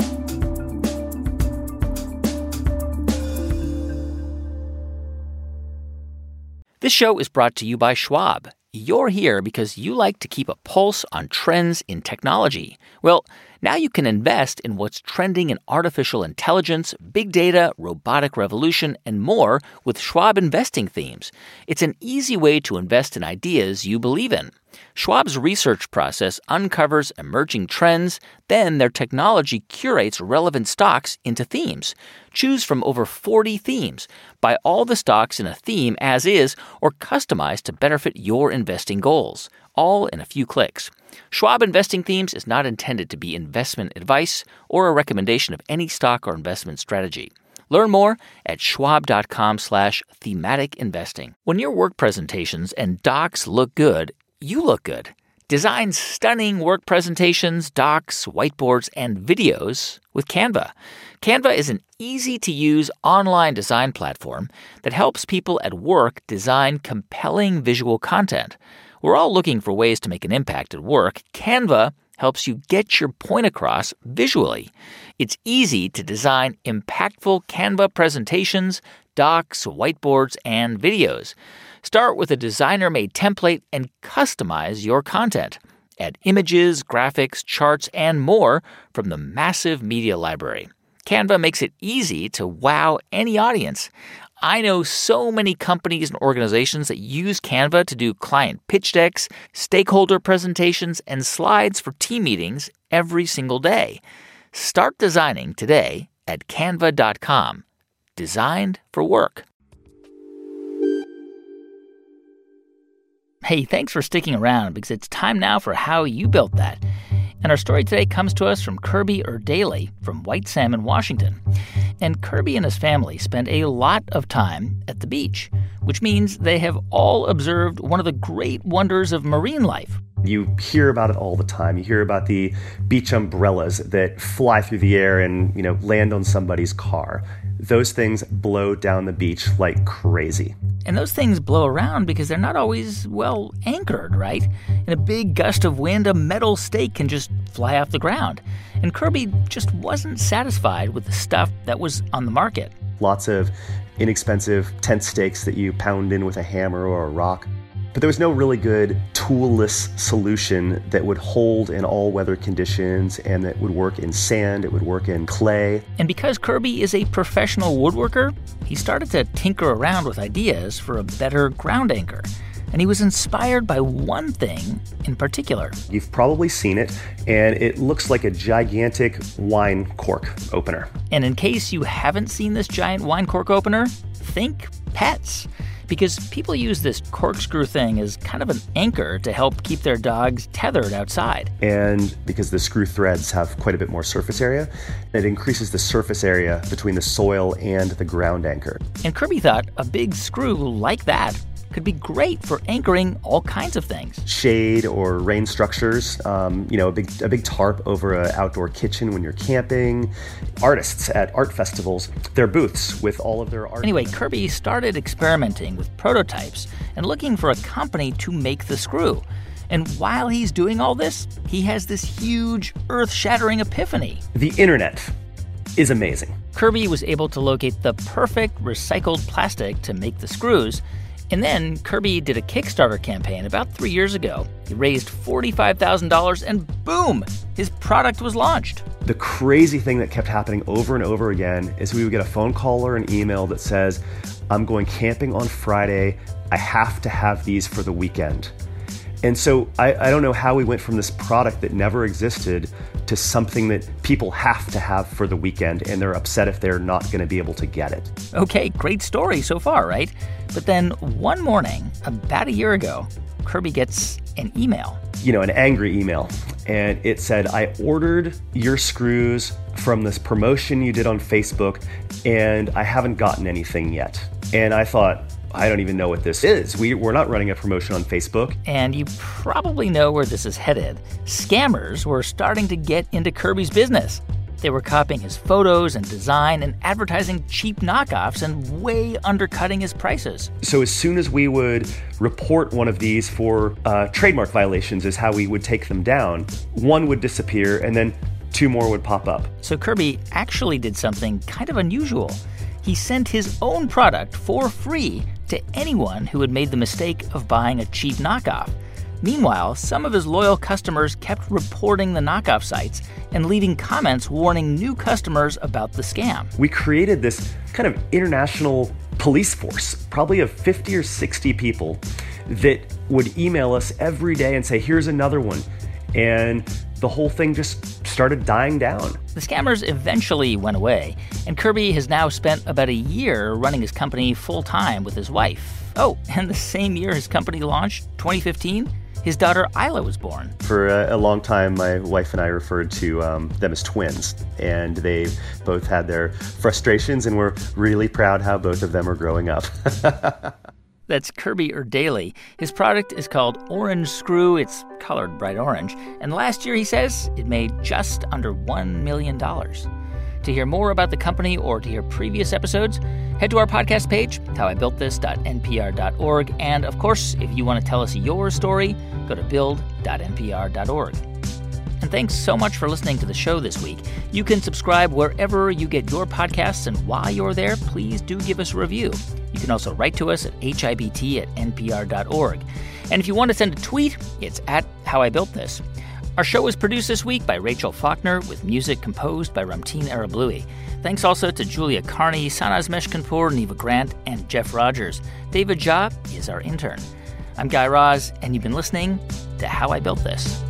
This show is brought to you by Schwab. You're here because you like to keep a pulse on trends in technology. Well, now you can invest in what's trending in artificial intelligence, big data, robotic revolution, and more with Schwab investing themes. It's an easy way to invest in ideas you believe in. Schwab's research process uncovers emerging trends, then their technology curates relevant stocks into themes. Choose from over 40 themes. Buy all the stocks in a theme as is, or customize to better fit your investing goals. All in a few clicks. Schwab Investing Themes is not intended to be investment advice or a recommendation of any stock or investment strategy. Learn more at schwab.com/thematic investing. When your work presentations and docs look good, you look good. Design stunning work presentations, docs, whiteboards, and videos with Canva. Canva is an easy-to-use online design platform that helps people at work design compelling visual content. We're all looking for ways to make an impact at work. Canva helps you get your point across visually. It's easy to design impactful Canva presentations, docs, whiteboards, and videos. Start with a designer-made template and customize your content. Add images, graphics, charts, and more from the massive media library. Canva makes it easy to wow any audience. I know so many companies and organizations that use Canva to do client pitch decks, stakeholder presentations, and slides for team meetings every single day. Start designing today at canva.com. Designed for work. Hey, thanks for sticking around, because it's time now for How You Built That. And our story today comes to us from Kirby Erdaly from White Salmon, Washington. And Kirby and his family spend a lot of time at the beach, which means they have all observed one of the great wonders of marine life. You hear about it all the time. You hear about the beach umbrellas that fly through the air and, land on somebody's car. Those things blow down the beach like crazy. And those things blow around because they're not always, anchored, right? In a big gust of wind, a metal stake can just fly off the ground. And Kirby just wasn't satisfied with the stuff that was on the market. Lots of inexpensive tent stakes that you pound in with a hammer or a rock. But there was no really good toolless solution that would hold in all weather conditions and that would work in sand, it would work in clay. And because Kirby is a professional woodworker, he started to tinker around with ideas for a better ground anchor. And he was inspired by one thing in particular. You've probably seen it, and it looks like a gigantic wine cork opener. And in case you haven't seen this giant wine cork opener, think pets. because people use this corkscrew thing as kind of an anchor to help keep their dogs tethered outside. And because the screw threads have quite a bit more surface area, it increases the surface area between the soil and the ground anchor. And Kirby thought a big screw like that could be great for anchoring all kinds of things. Shade or rain structures, a big tarp over an outdoor kitchen when you're camping. Artists at art festivals, their booths with all of their art. Anyway, Kirby started experimenting with prototypes and looking for a company to make the screw. And while he's doing all this, he has this huge, earth-shattering epiphany. The internet is amazing. Kirby was able to locate the perfect recycled plastic to make the screws. And then Kirby did a Kickstarter campaign about 3 years ago. He raised $45,000 and boom, his product was launched. The crazy thing that kept happening over and over again is we would get a phone call or an email that says, I'm going camping on Friday. I have to have these for the weekend. And so I don't know how we went from this product that never existed to something that people have to have for the weekend, and they're upset if they're not going to be able to get it. Okay, great story so far, right? But then one morning, about a year ago, Kirby gets an email. An angry email. And it said, I ordered your screws from this promotion you did on Facebook, and I haven't gotten anything yet. And I thought, I don't even know what this is. We're not running a promotion on Facebook. And you probably know where this is headed. Scammers were starting to get into Kirby's business. They were copying his photos and design and advertising cheap knockoffs and way undercutting his prices. So as soon as we would report one of these for trademark violations is how we would take them down, one would disappear and then two more would pop up. So Kirby actually did something kind of unusual. He sent his own product for free to anyone who had made the mistake of buying a cheap knockoff. Meanwhile, some of his loyal customers kept reporting the knockoff sites and leaving comments warning new customers about the scam. We created this kind of international police force, probably of 50 or 60 people that would email us every day and say, here's another one. And the whole thing just started dying down. The scammers eventually went away, and Kirby has now spent about a year running his company full-time with his wife. Oh, and the same year his company launched, 2015, his daughter Isla was born. For a long time, my wife and I referred to them as twins, and they both had their frustrations, and we're really proud how both of them are growing up. That's Kirby Erdaily. His product is called Orange Screw. It's colored bright orange. And last year, he says, it made just under $1 million. To hear more about the company or to hear previous episodes, head to our podcast page, howibuiltthis.npr.org. And of course, if you want to tell us your story, go to build.npr.org. And thanks so much for listening to the show this week. You can subscribe wherever you get your podcasts, and while you're there, please do give us a review. You can also write to us at hibt@npr.org. And if you want to send a tweet, it's at @HowIBuiltThis. Our show was produced this week by Rachel Faulkner with music composed by Ramtin Arablouei. Thanks also to Julia Carney, Sanaz Meshkinpour, Neva Grant, and Jeff Rogers. David Jha is our intern. I'm Guy Raz, and you've been listening to How I Built This.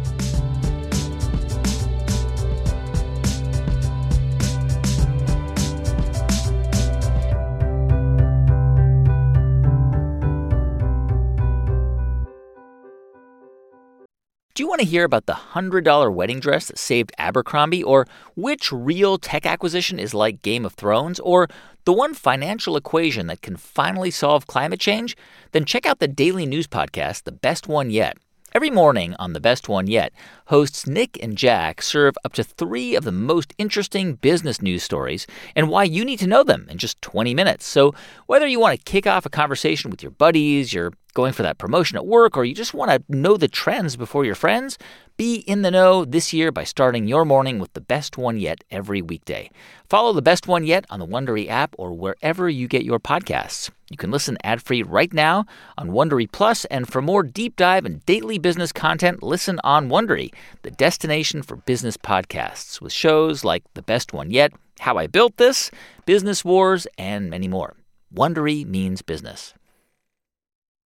Do you want to hear about the $100 wedding dress that saved Abercrombie? Or which real tech acquisition is like Game of Thrones? Or the one financial equation that can finally solve climate change? Then check out the daily news podcast, The Best One Yet. Every morning on The Best One Yet, hosts Nick and Jack serve up to 3 of the most interesting business news stories and why you need to know them in just 20 minutes. So whether you want to kick off a conversation with your buddies, you're going for that promotion at work, or you just want to know the trends before your friends, be in the know this year by starting your morning with The Best One Yet every weekday. Follow The Best One Yet on the Wondery app or wherever you get your podcasts. You can listen ad-free right now on Wondery Plus, and for more deep dive and daily business content, listen on Wondery, the destination for business podcasts, with shows like The Best One Yet, How I Built This, Business Wars, and many more. Wondery means business.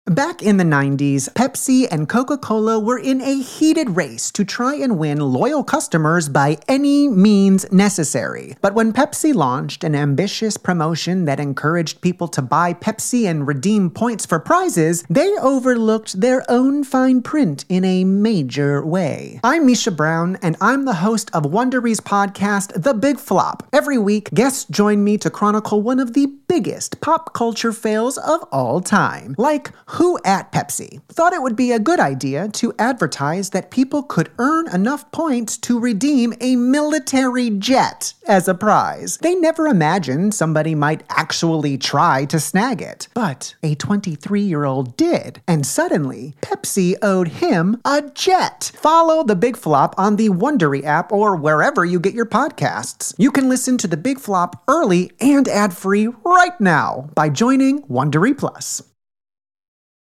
Back in the 90s, Pepsi and Coca-Cola were in a heated race to try and win loyal customers by any means necessary. But when Pepsi launched an ambitious promotion that encouraged people to buy Pepsi and redeem points for prizes, they overlooked their own fine print in a major way. I'm Misha Brown, and I'm the host of Wondery's podcast, The Big Flop. Every week, guests join me to chronicle one of the biggest pop culture fails of all time, like who at Pepsi thought it would be a good idea to advertise that people could earn enough points to redeem a military jet as a prize. They never imagined somebody might actually try to snag it, but a 23-year-old did, and suddenly Pepsi owed him a jet. Follow The Big Flop on the Wondery app or wherever you get your podcasts. You can listen to The Big Flop early and ad-free right now by joining Wondery Plus.